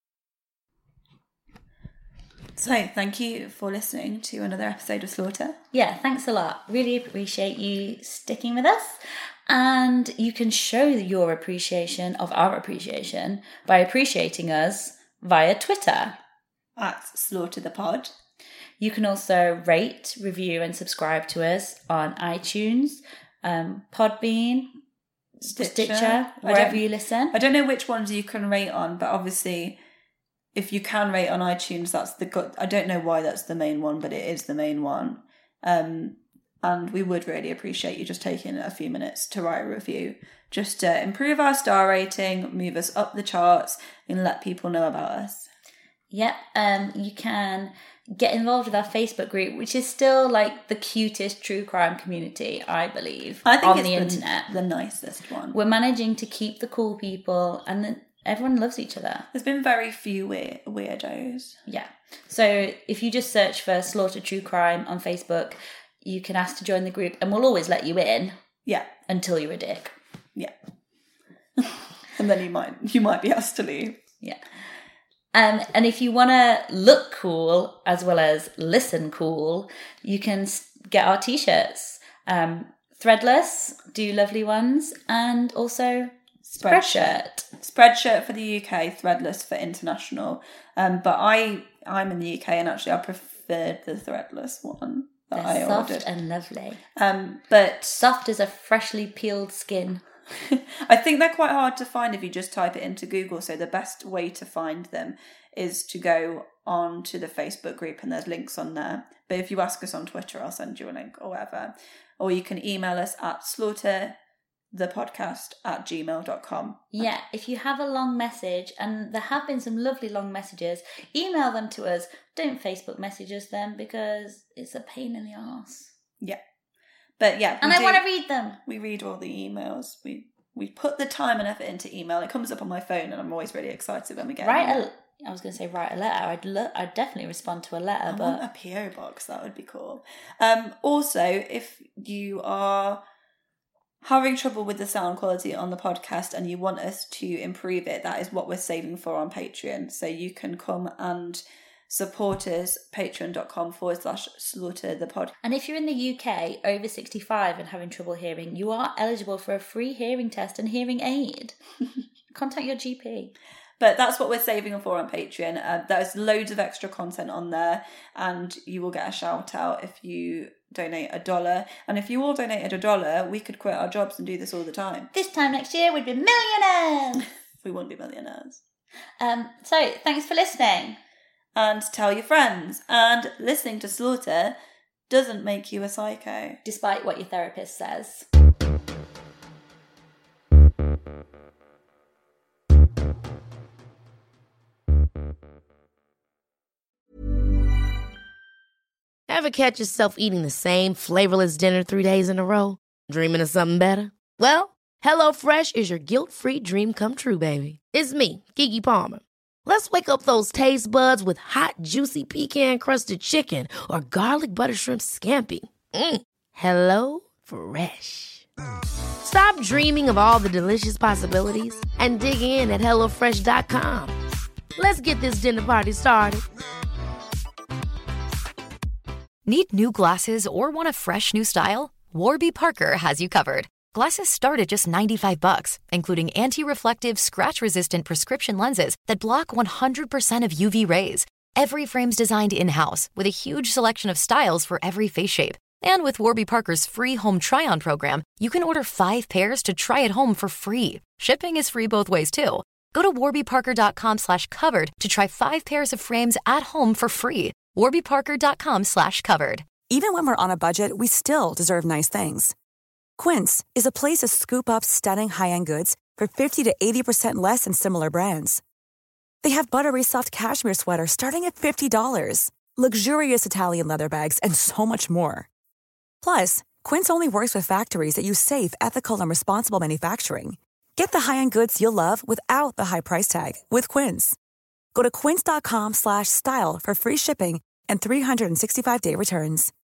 S5: So, thank you for listening to another episode of Slaughter.
S4: Yeah, thanks a lot. Really appreciate you sticking with us. And you can show your appreciation of our appreciation by appreciating us via Twitter.
S5: At Slaughter the Pod.
S4: You can also rate, review and subscribe to us on iTunes, um, Podbean,
S5: Stitcher,
S4: Stitcher
S5: I
S4: wherever
S5: don't-
S4: you listen.
S5: I don't know which ones you can rate on, but obviously, if you can rate on iTunes, that's the good. I don't know why that's the main one, but it is the main one. Um, and we would really appreciate you just taking a few minutes to write a review, just to improve our star rating, move us up the charts, and let people know about us.
S4: Yep, um, you can get involved with our Facebook group, which is still like the cutest true crime community, I believe,
S5: I think
S4: on
S5: it's
S4: the
S5: the,
S4: internet.
S5: the nicest one.
S4: We're managing to keep the cool people, and then everyone loves each other.
S5: There's been very few weir- weirdos.
S4: Yeah. So if you just search for Slaughter True Crime on Facebook, you can ask to join the group, and we'll always let you in
S5: Yeah,
S4: until you're a dick.
S5: yeah. And then you might you might be asked to leave.
S4: Yeah. Um, and if you want to look cool as well as listen cool, you can s- get our t-shirts. Um, threadless, do lovely ones, and also Spreadshirt.
S5: Spreadshirt for the U K, threadless for international. Um, but I I'm in the U K and actually I preferred the threadless one that
S4: They're
S5: I
S4: soft
S5: ordered.
S4: and lovely.
S5: Um, but
S4: Soft as a freshly peeled skin.
S5: I think they're quite hard to find if you just type it into Google. So the best way to find them is to go on to the Facebook group and there's links on there. But if you ask us on Twitter, I'll send you a link or whatever. Or you can email us at slaughter the podcast at gmail dot com.
S4: Yeah, if you have a long message, and there have been some lovely long messages, email them to us. Don't Facebook message us them because it's a pain in the arse.
S5: Yeah. But yeah.
S4: And
S5: we
S4: I
S5: do-
S4: want to read them.
S5: We read all the emails. We we put the time and effort into email. It comes up on my phone and I'm always really excited when we get
S4: Write
S5: an email.
S4: a, I was going to say write a letter. I'd lo- I'd definitely respond to a letter,
S5: I
S4: but
S5: want a P O box. That would be cool. Um, also, if you are having trouble with the sound quality on the podcast and you want us to improve it, that is what we're saving for on Patreon. So you can come and support us, patreon.com forward slash slaughter the pod.
S4: And if you're in the U K over sixty-five and having trouble hearing, you are eligible for a free hearing test and hearing aid. Contact your G P.
S5: But that's what we're saving for on Patreon. Uh, there's loads of extra content on there, and you will get a shout out if you donate a dollar. And if you all donated a dollar, we could quit our jobs and do this all the time.
S4: This time next year, we'd be millionaires.
S5: We wouldn't be millionaires.
S4: um. So thanks for listening.
S5: And tell your friends. And listening to Slaughter doesn't make you a psycho.
S4: Despite what your therapist says.
S2: Ever catch yourself eating the same flavorless dinner three days in a row? Dreaming of something better? Well, HelloFresh is your guilt-free dream come true, baby. It's me, Keke Palmer. Let's wake up those taste buds with hot, juicy pecan-crusted chicken or garlic butter shrimp scampi. Mm. Hello Fresh. Stop dreaming of all the delicious possibilities and dig in at hello fresh dot com. Let's get this dinner party started.
S1: Need new glasses or want a fresh new style? Warby Parker has you covered. Glasses start at just ninety-five bucks, including anti-reflective, scratch-resistant prescription lenses that block one hundred percent of U V rays. Every frame's designed in-house with a huge selection of styles for every face shape. And with Warby Parker's free home try-on program, you can order five pairs to try at home for free. Shipping is free both ways, too. Go to warbyparker.com slash covered to try five pairs of frames at home for free. warbyparker.com slash covered.
S9: Even when we're on a budget, we still deserve nice things. Quince is a place to scoop up stunning high-end goods for fifty to eighty percent less than similar brands. They have buttery soft cashmere sweaters starting at fifty dollars, luxurious Italian leather bags, and so much more. Plus, Quince only works with factories that use safe, ethical, and responsible manufacturing. Get the high-end goods you'll love without the high price tag with Quince. Go to quince.com slash style for free shipping and three sixty-five day returns.